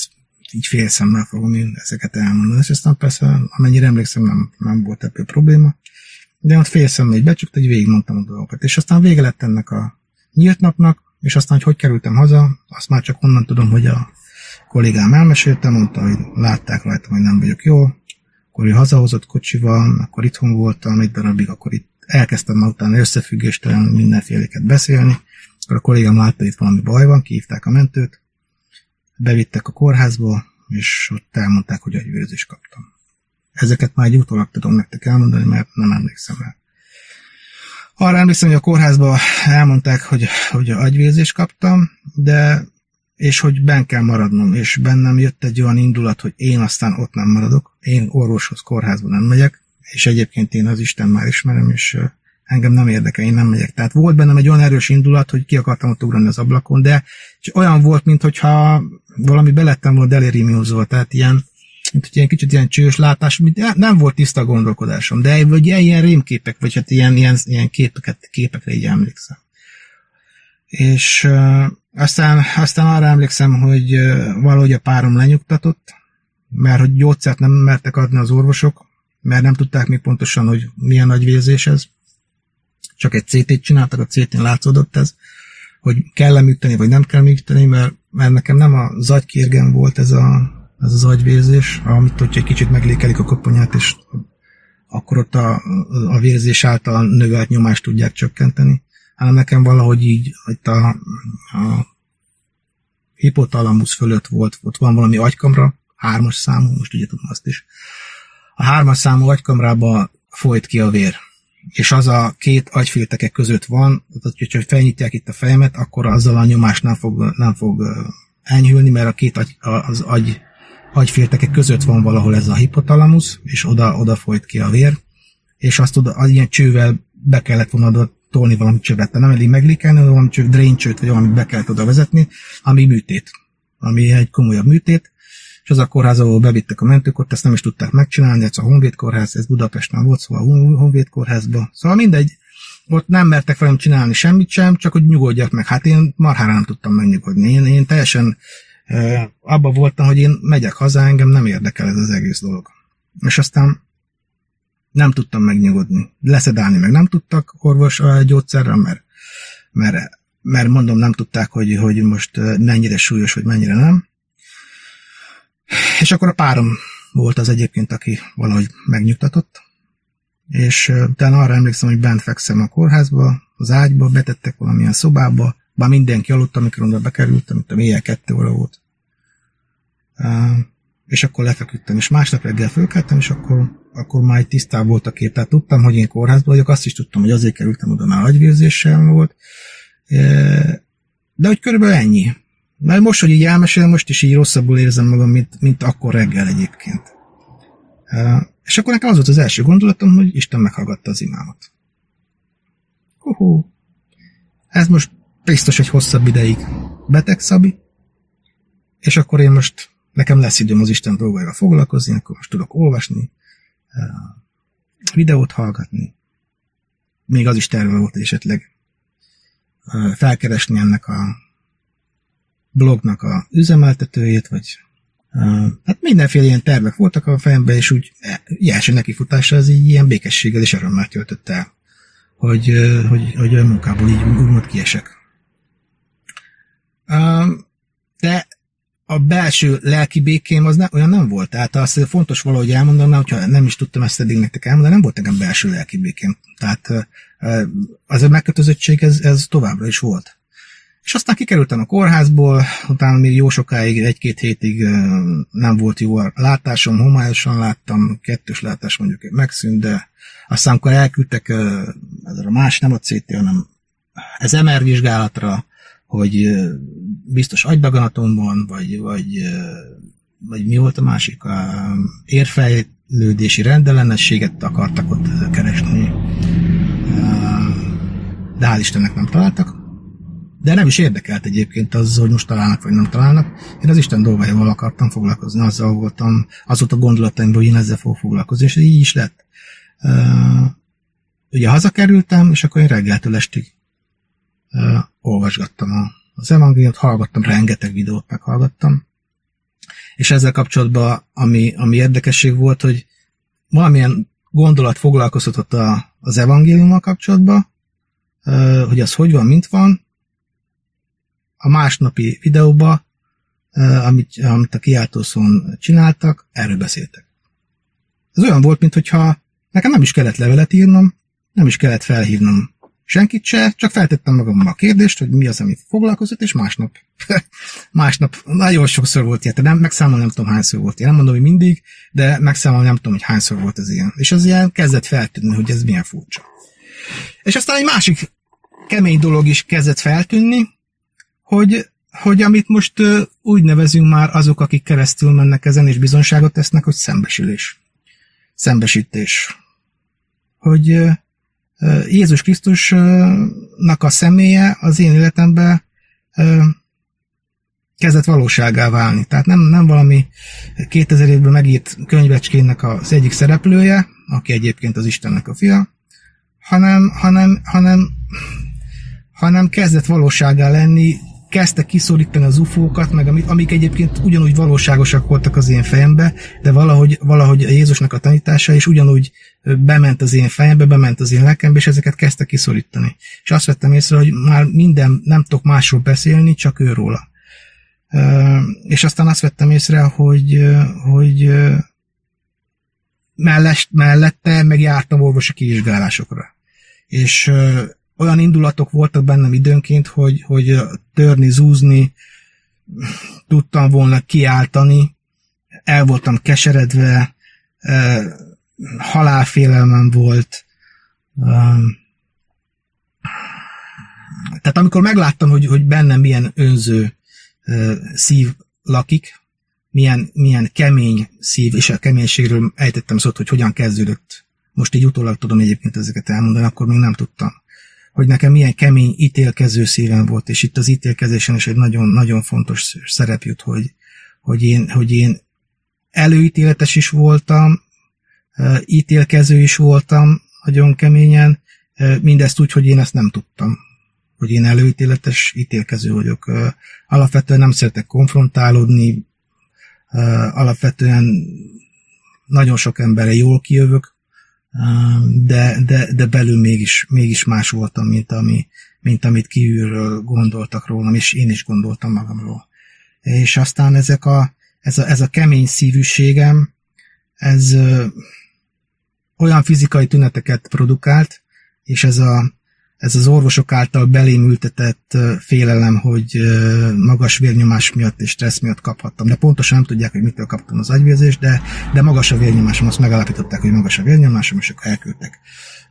így félszemmel fogom én ezeket elmondani. És aztán persze, amennyire emlékszem, nem volt ebből probléma. De ott félszemmel így becsukta, hogy végigmondtam a dolgokat. És aztán vége lett ennek a nyílt napnak, és aztán, hogy kerültem haza, azt már csak onnan tudom, hogy a kollégám elmesélte, mondta, hogy látták rajtam, hogy nem vagyok jó. Akkor ő hazahozott kocsival, akkor itthon voltam egy darabig, akkor itt elkezdtem már utána összefüggéstelen mindenféléket beszélni. Akkor a kollégám látta, hogy itt valami baj van, kihívták a mentőt, bevittek a kórházba, és ott elmondták, hogy agyvérzést kaptam. Ezeket már egy utólag tudom nektek elmondani, mert nem emlékszem rá. Arra emlékszem, hogy a kórházban elmondták, hogy agyvérzést kaptam, és hogy benn kell maradnom, és bennem jött egy olyan indulat, hogy én aztán ott nem maradok, én orvoshoz, kórházba nem megyek, és egyébként én az Isten már ismerem, és engem nem érdekel, én nem megyek. Tehát volt bennem egy olyan erős indulat, hogy ki akartam ott ugrani az ablakon, de olyan volt, mintha valami belettem volna deliriumozva, tehát ilyen, mint hogy ilyen kicsit ilyen csős látás, nem volt tiszta gondolkodásom, de ilyen rémképek, vagy hát ilyen képekre így emlékszem. És aztán arra emlékszem, hogy valahogy a párom lenyugtatott, mert hogy gyógyszert nem mertek adni az orvosok, mert nem tudták még pontosan, hogy milyen agyvérzés ez. Csak egy CT-t csináltak, a CT-n látszódott ez, hogy kell-e műteni, vagy nem kell műteni, mert nekem nem az agykérgen volt ez az agyvérzés, amit hogyha egy kicsit meglékelik a koponyát, és akkor ott a vérzés által növelt nyomást tudják csökkenteni, hanem nekem valahogy így itt a hipotalamusz fölött volt, ott van valami agykamra, 3-as számú, most ugye tudom azt is. A 3-as számú agykamrába folyt ki a vér. És az a két agyféltekek között van, hogyha felnyitják itt a fejemet, akkor azzal a nyomás nem fog enyhülni, mert a két agyféltekek között van valahol ez a hipotalamusz, és oda folyt ki a vér, és azt ilyen csővel be kellett volna oda tolni valami csövet, nem elég meglékelni, hanem valami draincsőt, vagy valamit be kellett oda vezetni, ami műtét, ami egy komolyabb műtét, és az a kórház, ahol bevittek a mentők, ott ezt nem is tudták megcsinálni, ez a Honvéd kórház, ez Budapesten volt, szóval a Honvéd kórházban. Szóval mindegy, ott nem mertek velem csinálni semmit sem, csak hogy nyugodjak meg. Hát én marhára nem tudtam megnyugodni. Én teljesen abban voltam, hogy én megyek haza, engem nem érdekel ez az egész dolog. És aztán nem tudtam megnyugodni. Leszedálni meg nem tudtak orvos gyógyszerrel, mert mondom, nem tudták, hogy most mennyire súlyos, vagy mennyire nem. És akkor a párom volt az egyébként, aki valahogy megnyugtatott, és utána arra emlékszem, hogy bent fekszem a kórházba, az ágyba, betettek valamilyen szobába, bár mindenki aludt, amikor oda bekerültem, mint a éjjel 2 óra volt. És akkor lefeküdtem, és másnap reggel fölkeltem, és akkor már egy tisztább volt a kép, tehát tudtam, hogy én kórházban vagyok, azt is tudtam, hogy azért kerültem oda, már agyvérzéssel volt, de hogy körülbelül ennyi. Mert most, hogy így elmesélem, most is így rosszabbul érzem magam, mint akkor reggel egyébként. És akkor nekem az volt az első gondolatom, hogy Isten meghallgatta az imámat. Ez most biztos, hogy hosszabb ideig beteg Szabi, és akkor én most, nekem lesz időm az Isten dolgaival foglalkozni, akkor most tudok olvasni, videót hallgatni. Még az is terve volt, hogy esetleg felkeresni ennek a blognak a üzemeltetőjét, vagy hát mindenféle ilyen tervek voltak a fejemben, és úgy első nekifutása az így ilyen békességgel és örömmel töltött el, hogy a munkából így úgymond kiesek. De a belső lelki békém az olyan nem volt, tehát azt fontos valahogy elmondanom, hogyha nem is tudtam ezt eddig nektek elmondani, nem volt nekem belső lelki békém. Tehát az a megkötözöttség ez továbbra is volt. És aztán kikerültem a kórházból, utána még jó sokáig, 1-2 hétig nem volt jó a látásom, homályosan láttam, 2-ös látás mondjuk megszűnt, de aztán amikor elküldtek ezzel a más, nem a CT, hanem ez MR vizsgálatra, hogy biztos agydaganatom van, vagy mi volt a másik, érfejlődési rendellenességet akartak ott keresni. De hál' Istennek nem találtak. De nem is érdekelt egyébként az, hogy most találnak, vagy nem találnak. Én az Isten dolgaival akartam foglalkozni, az volt a gondolataim, hogy én ezzel fogok foglalkozni, és így is lett. Ugye hazakerültem, és akkor én reggeltől estig olvasgattam az evangéliumot, hallgattam, rengeteg videót meghallgattam. És ezzel kapcsolatban, ami érdekesség volt, hogy valamilyen gondolat foglalkoztatott az evangéliummal kapcsolatban, hogy az hogy van, mint van. A másnapi videóban, amit a kiáltószón csináltak, erről beszéltek. Ez olyan volt, mintha nekem nem is kellett levelet írnom, nem is kellett felhívnom senkit se, csak feltettem magammal a kérdést, hogy mi az, amit foglalkozott, és másnap nagyon sokszor volt ilyen, megszámolni nem tudom hányszor volt ilyen, nem mondom, hogy mindig, de megszámolni nem tudom, hogy hányszor volt ez ilyen. És az ilyen kezdett feltűnni, hogy ez milyen furcsa. És aztán egy másik kemény dolog is kezdett feltűnni, hogy amit most úgy nevezünk már azok, akik keresztül mennek ezen, és bizonságot tesznek, hogy szembesítés. Hogy Jézus Krisztusnak a személye az én életemben kezdett valóságá válni. Tehát nem valami 2000 évben megírt könyvecskének az egyik szereplője, aki egyébként az Istennek a fia, hanem kezdett valóságá lenni, kezdtek kiszorítani az ufókat, meg amik egyébként ugyanúgy valóságosak voltak az én fejembe, de valahogy a Jézusnak a tanítása is ugyanúgy bement az én fejembe, bement az én lelkembe, és ezeket kezdtek kiszorítani. És azt vettem észre, hogy már minden, nem tudok másról beszélni, csak őróla. És aztán azt vettem észre, hogy mellette megjártam orvosi kivizsgálásokra. És olyan indulatok voltak bennem időnként, hogy törni, zúzni, tudtam volna kiáltani, el voltam keseredve, halálfélelmem volt. Tehát amikor megláttam, hogy bennem milyen önző szív lakik, milyen kemény szív, és a keménységről ejtettem szót, hogy hogyan kezdődött. Most így utólag tudom egyébként ezeket elmondani, akkor még nem tudtam. Hogy nekem milyen kemény, ítélkező szívem volt, és itt az ítélkezésen is egy nagyon-nagyon fontos szerep jut, hogy én előítéletes is voltam, ítélkező is voltam, nagyon keményen, mindezt úgy, hogy én ezt nem tudtam, hogy én előítéletes, ítélkező vagyok. Alapvetően nem szeretek konfrontálódni, alapvetően nagyon sok emberre jól kijövök, de belül mégis más voltam, mint amit kívülről gondoltak rólam, és én is gondoltam magamról. És aztán ez a kemény szívűségem, ez olyan fizikai tüneteket produkált, és ez az orvosok által belém ültetett félelem, hogy magas vérnyomás miatt és stressz miatt kaphattam. De pontosan nem tudják, hogy mitől kaptam az agyvérzést, de magas a vérnyomásom, azt megállapították, hogy magas a vérnyomásom, és akkor elküldtek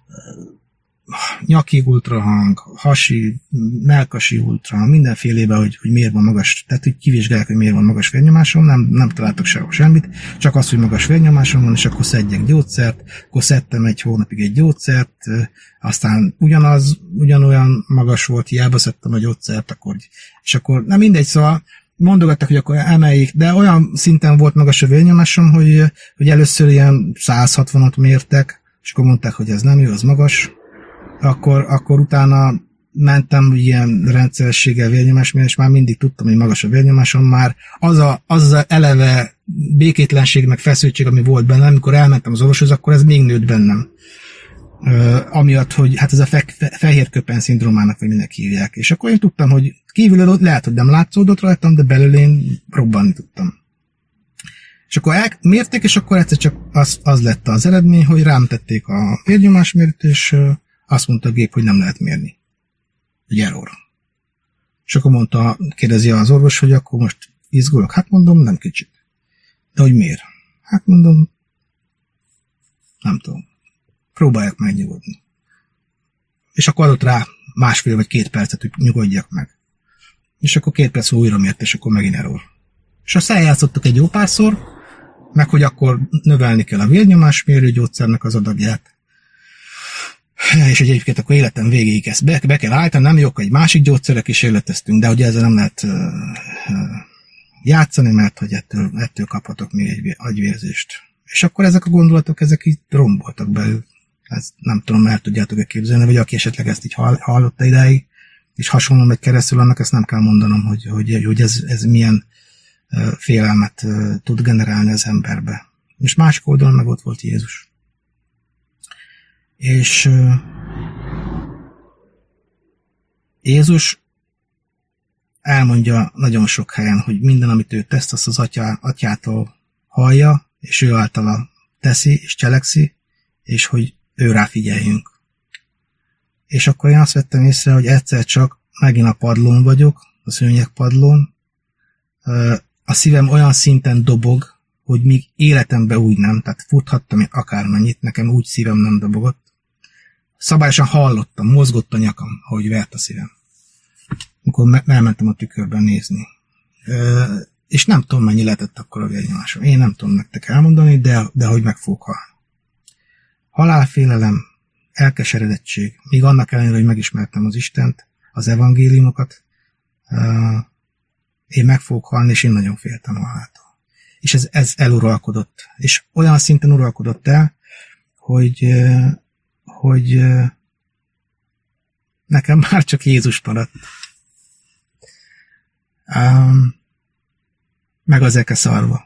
nyaki ultrahang, hasi, mellkasi ultrahang, mindenfélébe, hogy miért van magas, tehát hogy kivizsgálják, hogy miért van magas vérnyomásom, nem találtak sehol semmit, csak az, hogy magas vérnyomásom van, és akkor szedjek gyógyszert, akkor szedtem egy hónapig egy gyógyszert, aztán ugyanolyan magas volt, hiába szedtem a gyógyszert, és akkor, nem mindegy, szóval mondogattak, hogy akkor emeljék, de olyan szinten volt magas a vérnyomásom, hogy először ilyen 160-at mértek, és akkor mondták, hogy ez nem jó, az magas, akkor utána mentem ilyen rendszerességgel vérnyomásmérni, és már mindig tudtam, hogy magas a vérnyomásom, már az eleve békétlenség, meg feszültség, ami volt bennem, amikor elmentem az orvoshoz, akkor ez még nőtt bennem. Amiatt, hogy hát ez a fehér köpen szindrómának, vagy minek hívják. És akkor én tudtam, hogy kívülről lehet, hogy nem látszódott rajtam, de belül én robbanni tudtam. És akkor mérték, és akkor egyszer csak az lett az eredmény, hogy rám tették a vérnyomásmérőt, és azt mondta a gép, hogy nem lehet mérni. Hogy error. És akkor kérdezi az orvos, hogy akkor most izgulok. Hát mondom, nem kicsit. De hogy miért? Hát mondom, nem tudom. Próbálják megnyugodni. És akkor adott rá 1,5 vagy 2 percet, hogy nyugodjak meg. És akkor 2 perc újra mért, és akkor megint error. És azt eljátszottuk egy jó párszor, meg hogy akkor növelni kell a vérnyomásmérő gyógyszernek az adagját. És egyébként akkor életem végéig ezt be kell állítani, nem jók, egy másik gyógyszerre kísérleteztünk, de ugye ezzel nem lehet játszani, mert hogy ettől kaphatok még egy agyvérzést. És akkor ezek a gondolatok, ezek így romboltak belül. Ezt nem tudom, el tudjátok-e képzelni, vagy aki esetleg ezt így hallotta idáig, és hasonlóan megy keresztül, annak ezt nem kell mondanom, hogy ez milyen félelmet tud generálni az emberbe. És másik oldalon meg ott volt Jézus. És Jézus elmondja nagyon sok helyen, hogy minden, amit ő tesz, azt az atyától hallja, és ő általa teszi, és cselekszi, és hogy ő rá figyeljünk. És akkor én azt vettem észre, hogy egyszer csak megint a padlón vagyok, a szőnyegpadlón, a szívem olyan szinten dobog, hogy még életemben úgy nem, tehát futhattam én akármennyit, nekem úgy szívem nem dobogott. Szabályosan hallottam, mozgott a nyakam, ahogy vert a szívem. Amikor elmentem a tükörben nézni. És nem tudom, mennyi lehetett akkor a vérnyomásom. Én nem tudom nektek elmondani, de hogy meg fogok halni. Halálfélelem, elkeseredettség, még annak ellenére, hogy megismertem az Istent, az evangéliumokat, én meg fogok halni, és én nagyon féltem a haláltól. És ez eluralkodott. És olyan szinten uralkodott el, hogy nekem már csak Jézus maradt. Meg az eke szarva.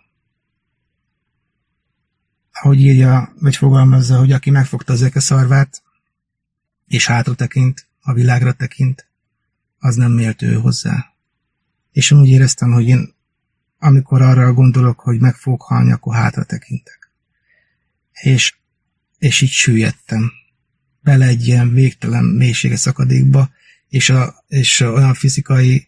Ahogy írja, vagy fogalmazza, hogy aki megfogta az eke szarvát, és hátra tekint, a világra tekint, az nem méltó hozzá. És én úgy éreztem, hogy én, amikor arra gondolok, hogy meg fogok halni, akkor hátra tekintek. És így süllyedtem bele egy ilyen végtelen mélységes szakadékba, és olyan fizikai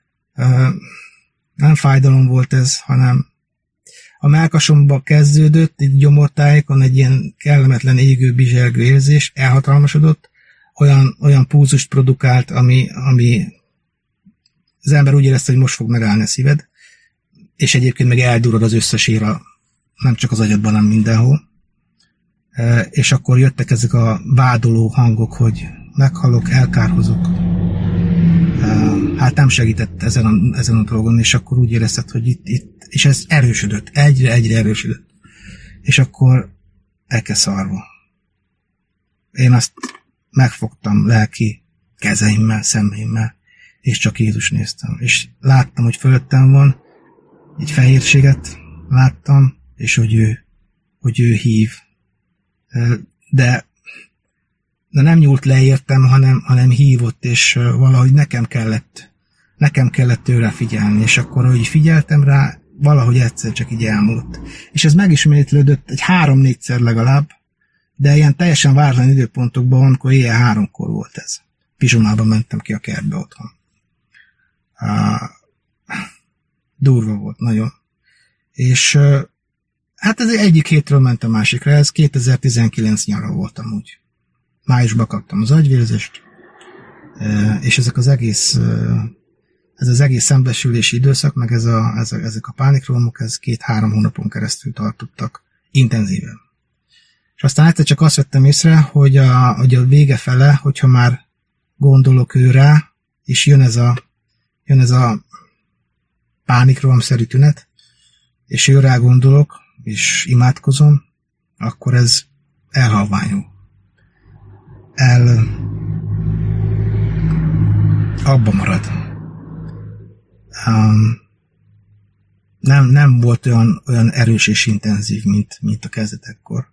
nem fájdalom volt ez, hanem a mellkasomba kezdődött, egy gyomortájékon egy ilyen kellemetlen égő, bizsergő érzés, elhatalmasodott, olyan pulzust produkált, ami az ember úgy érezte, hogy most fog megállni a szíved, és egyébként meg eldurrad az összes ér, nem csak az agyadban, hanem mindenhol. És akkor jöttek ezek a vádoló hangok, hogy meghalok, elkárhozok. Hát nem segített ezen a dolgon, és akkor úgy érezted, hogy itt, és ez erősödött, egyre erősödött. És akkor elkezszarva. Én azt megfogtam lelki kezeimmel, szemeimmel, és csak Jézus néztem. És láttam, hogy fölöttem van, egy fehérséget láttam, és hogy ő hív. De nem nyúlt le értem, hanem hívott, és valahogy nekem kellett őre figyelni, és akkor, hogy figyeltem rá, valahogy egyszer csak így elmúlt. És ez megismétlődött egy 3-4-szer legalább, de ilyen teljesen váratlan időpontokban, amikor éjjel 3-kor volt ez. Pizsomában mentem ki a kertbe otthon. Durva volt, nagyon. És hát ez egyik hétről ment a másikra, ez 2019 nyara voltam úgy. Májusban kaptam az agyvérzést, és ezek az egész szembesülési időszak, meg ezek a pánikrohamok, ez 2-3 hónapon keresztül tartottak intenzíven. És aztán egyszer csak azt vettem észre, hogy a vége fele, hogyha már gondolok ő rá, és jön ez a pánikrohamszerű tünet, és ő rá gondolok, és imádkozom, akkor ez elhalványul. Abba marad. Nem volt olyan erős és intenzív, mint a kezdetekkor.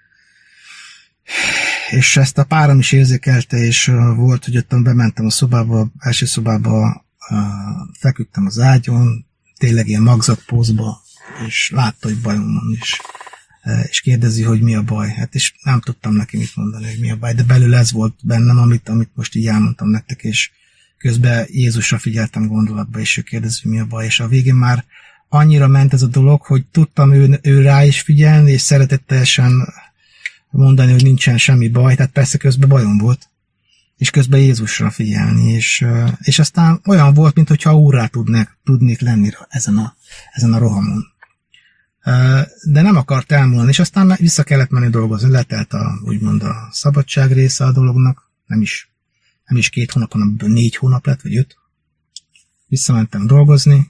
És ezt a párom is érzékelte, és volt, hogy ottan bementem a szobába, első szobába, feküdtem az ágyon, tényleg ilyen magzatpózba, és látta, hogy bajom van is. És kérdezi, hogy mi a baj. Hát és nem tudtam neki mit mondani, hogy mi a baj, de belül ez volt bennem, amit most így elmondtam nektek, és közben Jézusra figyeltem gondolatba, és ő kérdezi, hogy mi a baj. És a végén már annyira ment ez a dolog, hogy tudtam ő rá is figyelni, és szeretetteljesen mondani, hogy nincsen semmi baj, tehát persze közben bajom volt, és közben Jézusra figyelni, és aztán olyan volt, mintha úrrá tudnék lenni ezen a rohamon. De nem akart elmúlni, és aztán vissza kellett menni dolgozni, letelt úgymond a szabadság része a dolognak, nem is 2 hónap, hanem 4 hónap lett, vagy 5. Visszamentem dolgozni,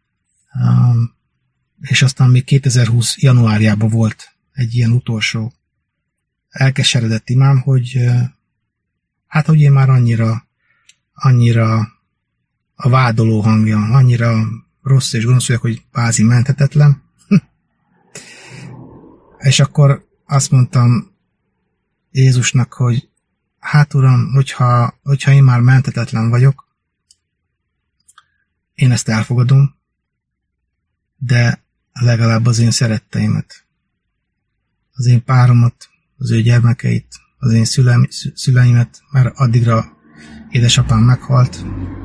és aztán még 2020 januárjában volt egy ilyen utolsó elkeseredett imám, hogy hogy én már annyira a vádoló hangja, annyira rossz és gonosz vagyok, hogy kvázi menthetetlen. És akkor azt mondtam Jézusnak, hogy hát Uram, hogyha én már menthetetlen vagyok, én ezt elfogadom, de legalább az én szeretteimet, az én páromat, az ő gyermekeit, az én szüleimet, mert addigra édesapám meghalt,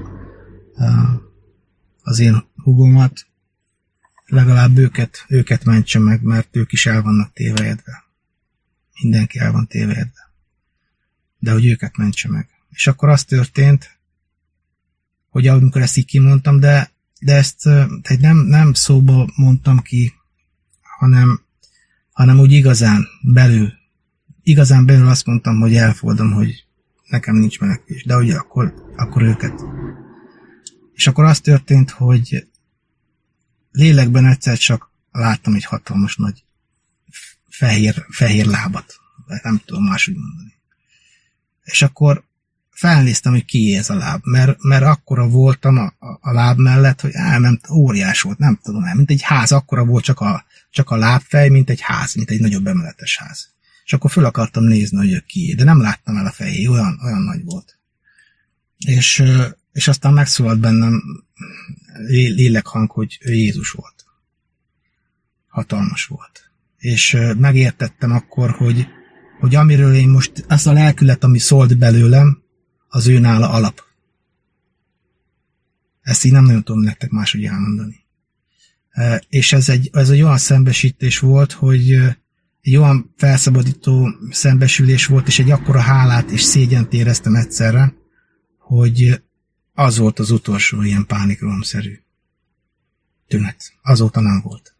az én húgomat, legalább őket mentse meg, mert ők is el vannak tévejedve. Mindenki el van tévejedve. De hogy őket mentse meg. És akkor az történt, hogy amikor ezt így kimondtam, de ezt nem szóba mondtam ki, hanem úgy igazán belül azt mondtam, hogy elfogadom, hogy nekem nincs menekvés, de ugye akkor őket. És akkor az történt, hogy lélekben egyszer csak láttam egy hatalmas nagy fehér lábat. Nem tudom máshogy mondani. És akkor felnéztem, hogy kié ez a láb, mert akkora voltam a láb mellett, hogy nem, óriás volt, nem tudom, mint egy ház, akkora volt csak a lábfej, mint egy ház, mint egy nagyobb emeletes ház. És akkor föl akartam nézni, hogy ő kié, de nem láttam el a fejé, olyan nagy volt. És aztán megszólalt bennem lélekhang, hogy ő Jézus volt. Hatalmas volt. És megértettem akkor, hogy amiről én most, az a lelkület, ami szólt belőlem, az ő nála alap. Ezt így nem nagyon tudom nektek máshogy elmondani. És ez egy olyan szembesítés volt, hogy egy olyan felszabadító szembesülés volt, és egy akkora hálát és szégyent éreztem egyszerre, hogy az volt az utolsó ilyen pánikrohamszerű tünet. Azóta nem volt.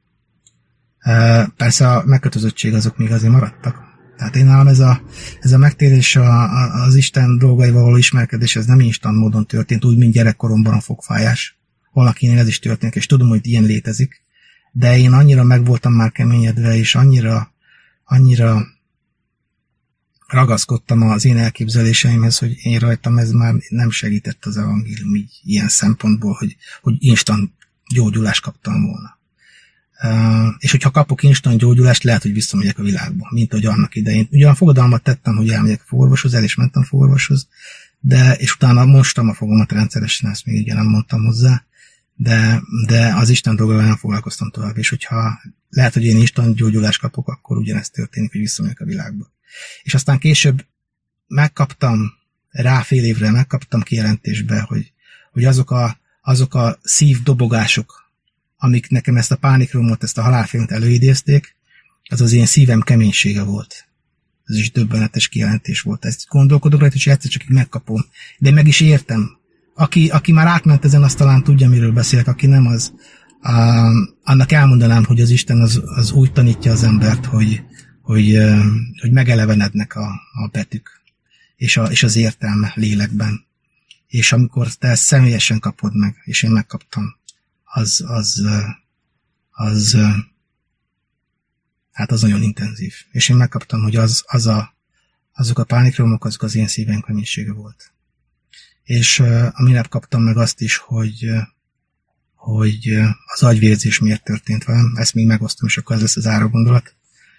Persze a megkötözöttség azok még azért maradtak. Tehát én nálam ez a megtérés az Isten dolgaival való ismerkedés, ez nem instant módon történt, úgy, mint gyerekkoromban a fogfájás. Valakinél ez is történik, és tudom, hogy ilyen létezik. De én annyira meg voltam már keményedve, és annyira ragaszkodtam az én elképzeléseimhez, hogy én rajtam ez már nem segített az evangélium így, ilyen szempontból, hogy instant gyógyulást kaptam volna. És hogyha kapok instant gyógyulást, lehet, hogy visszamegyek a világba, mint ahogy annak idején. Ugyan fogadalmat tettem, hogy elmegyek a fogorvoshoz, el is mentem a fogorvoshoz, és utána mostam a fogamat rendszeresen, ezt még ugye nem mondtam hozzá, de az Isten dolgával nem foglalkoztam tovább, és hogyha lehet, hogy én instant gyógyulást kapok, akkor ugyanezt történik, hogy visszamegyek a világba. És aztán később megkaptam, fél évre megkaptam kijelentésbe, hogy azok a szívdobogások, amik nekem ezt a pánikrohamot, ezt a halálfélelmet előidézték, az én szívem keménysége volt. Ez is döbbenetes kijelentés volt. Ezt gondolkodok rajta, és egyszer csak így megkapom. De én meg is értem. Aki már átment ezen, azt talán tudja, miről beszélek, aki nem az. Annak elmondanám, hogy az Isten az úgy tanítja az embert, hogy megelevenednek a betűk, és az értelme lélekben. És amikor te ezt személyesen kapod meg, és én megkaptam, az nagyon intenzív. És én megkaptam, hogy azok a pánikrohamok, azok az én szívem keménysége volt. És aminek kaptam meg azt is, hogy az agyvérzés miért történt velem, ezt még megosztom, és akkor ez lesz az záró gondolat.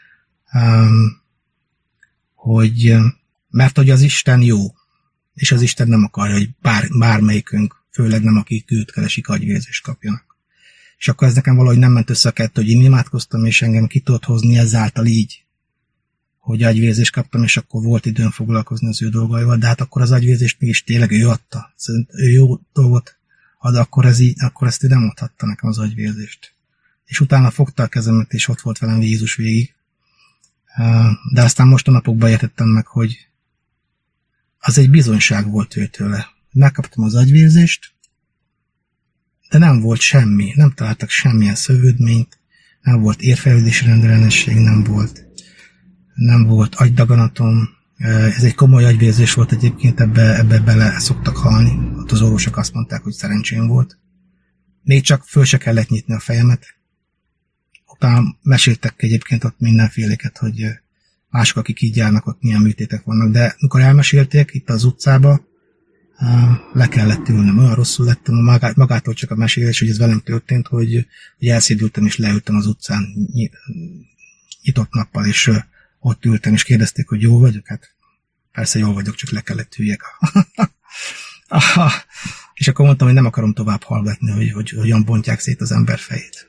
Mert hogy az Isten jó, és az Isten nem akarja, hogy bármelyikünk, főleg nem akik őt keresik, agyvérzést kapjanak. És akkor ez nekem valahogy nem ment össze a kettő, hogy én imádkoztam, és engem ki tudott hozni ezáltal így, hogy agyvérzést kaptam, és akkor volt időm foglalkozni az ő dolgaival, de hát akkor az agyvérzést mégis tényleg ő adta. Szerintem ő jó dolgot ad, akkor ezt ő nem adhatta nekem az agyvérzést. És utána fogta a kezemet, és ott volt velem Jézus végig. De aztán most a napokban értettem meg, hogy az egy bizonyság volt őtőle. Megkaptam az agyvérzést, de nem volt semmi, nem találtak semmilyen szövődményt, nem volt érfelődési rendellenesség, nem volt agydaganatom. Ez egy komoly agyvérzés volt egyébként, ebbe bele szoktak halni. Ott az orvosok azt mondták, hogy szerencsém volt. Még csak föl se kellett nyitni a fejemet. Utána meséltek egyébként ott mindenféléket, hogy mások, akik így járnak, ott milyen műtétek vannak. De amikor elmesélték itt az utcába, Le kellett ülnöm, olyan rosszul lettem, magától csak a mesélés, hogy ez velem történt, hogy elszédültem és leültem az utcán nyitott nappal, és ott ültem, és kérdezték, hogy jól vagyok? Hát persze jól vagyok, csak le kellett üljek. És akkor mondtam, hogy nem akarom tovább hallgatni, hogy hogyan bontják szét az ember fejét.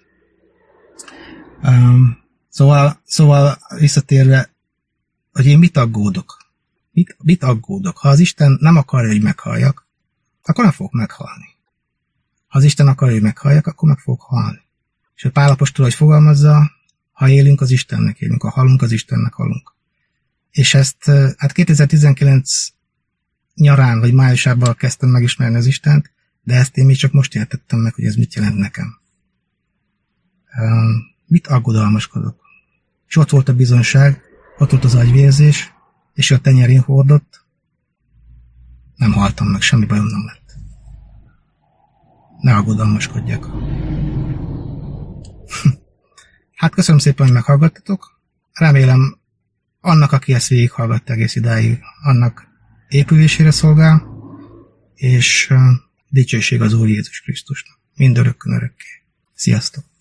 Szóval visszatérve, hogy én mit aggódok? Mit aggódok? Ha az Isten nem akarja, hogy meghalljak, akkor nem fogok meghalni. Ha az Isten akarja, hogy meghalljak, akkor meg fogok halni. És a Pál apostol, hogy fogalmazza, ha élünk, az Istennek élünk, ha halunk, az Istennek halunk. És ezt hát 2019 nyarán vagy májusában kezdtem megismerni az Istent, de ezt én még csak most értettem meg, hogy ez mit jelent nekem. Mit aggodalmaskodok? És ott volt a bizonyság, ott volt az agyvérzés, és a tenyerén hordott. Nem haltam meg, semmi bajom nem lett. Ne aggodalmaskodjak. Hát köszönöm szépen, hogy meghallgattatok. Remélem annak, aki ezt végighallgatta egész idáig, annak épülésére szolgál, és dicsőség az Úr Jézus Krisztusnak. Mindörökkön örökké. Sziasztok!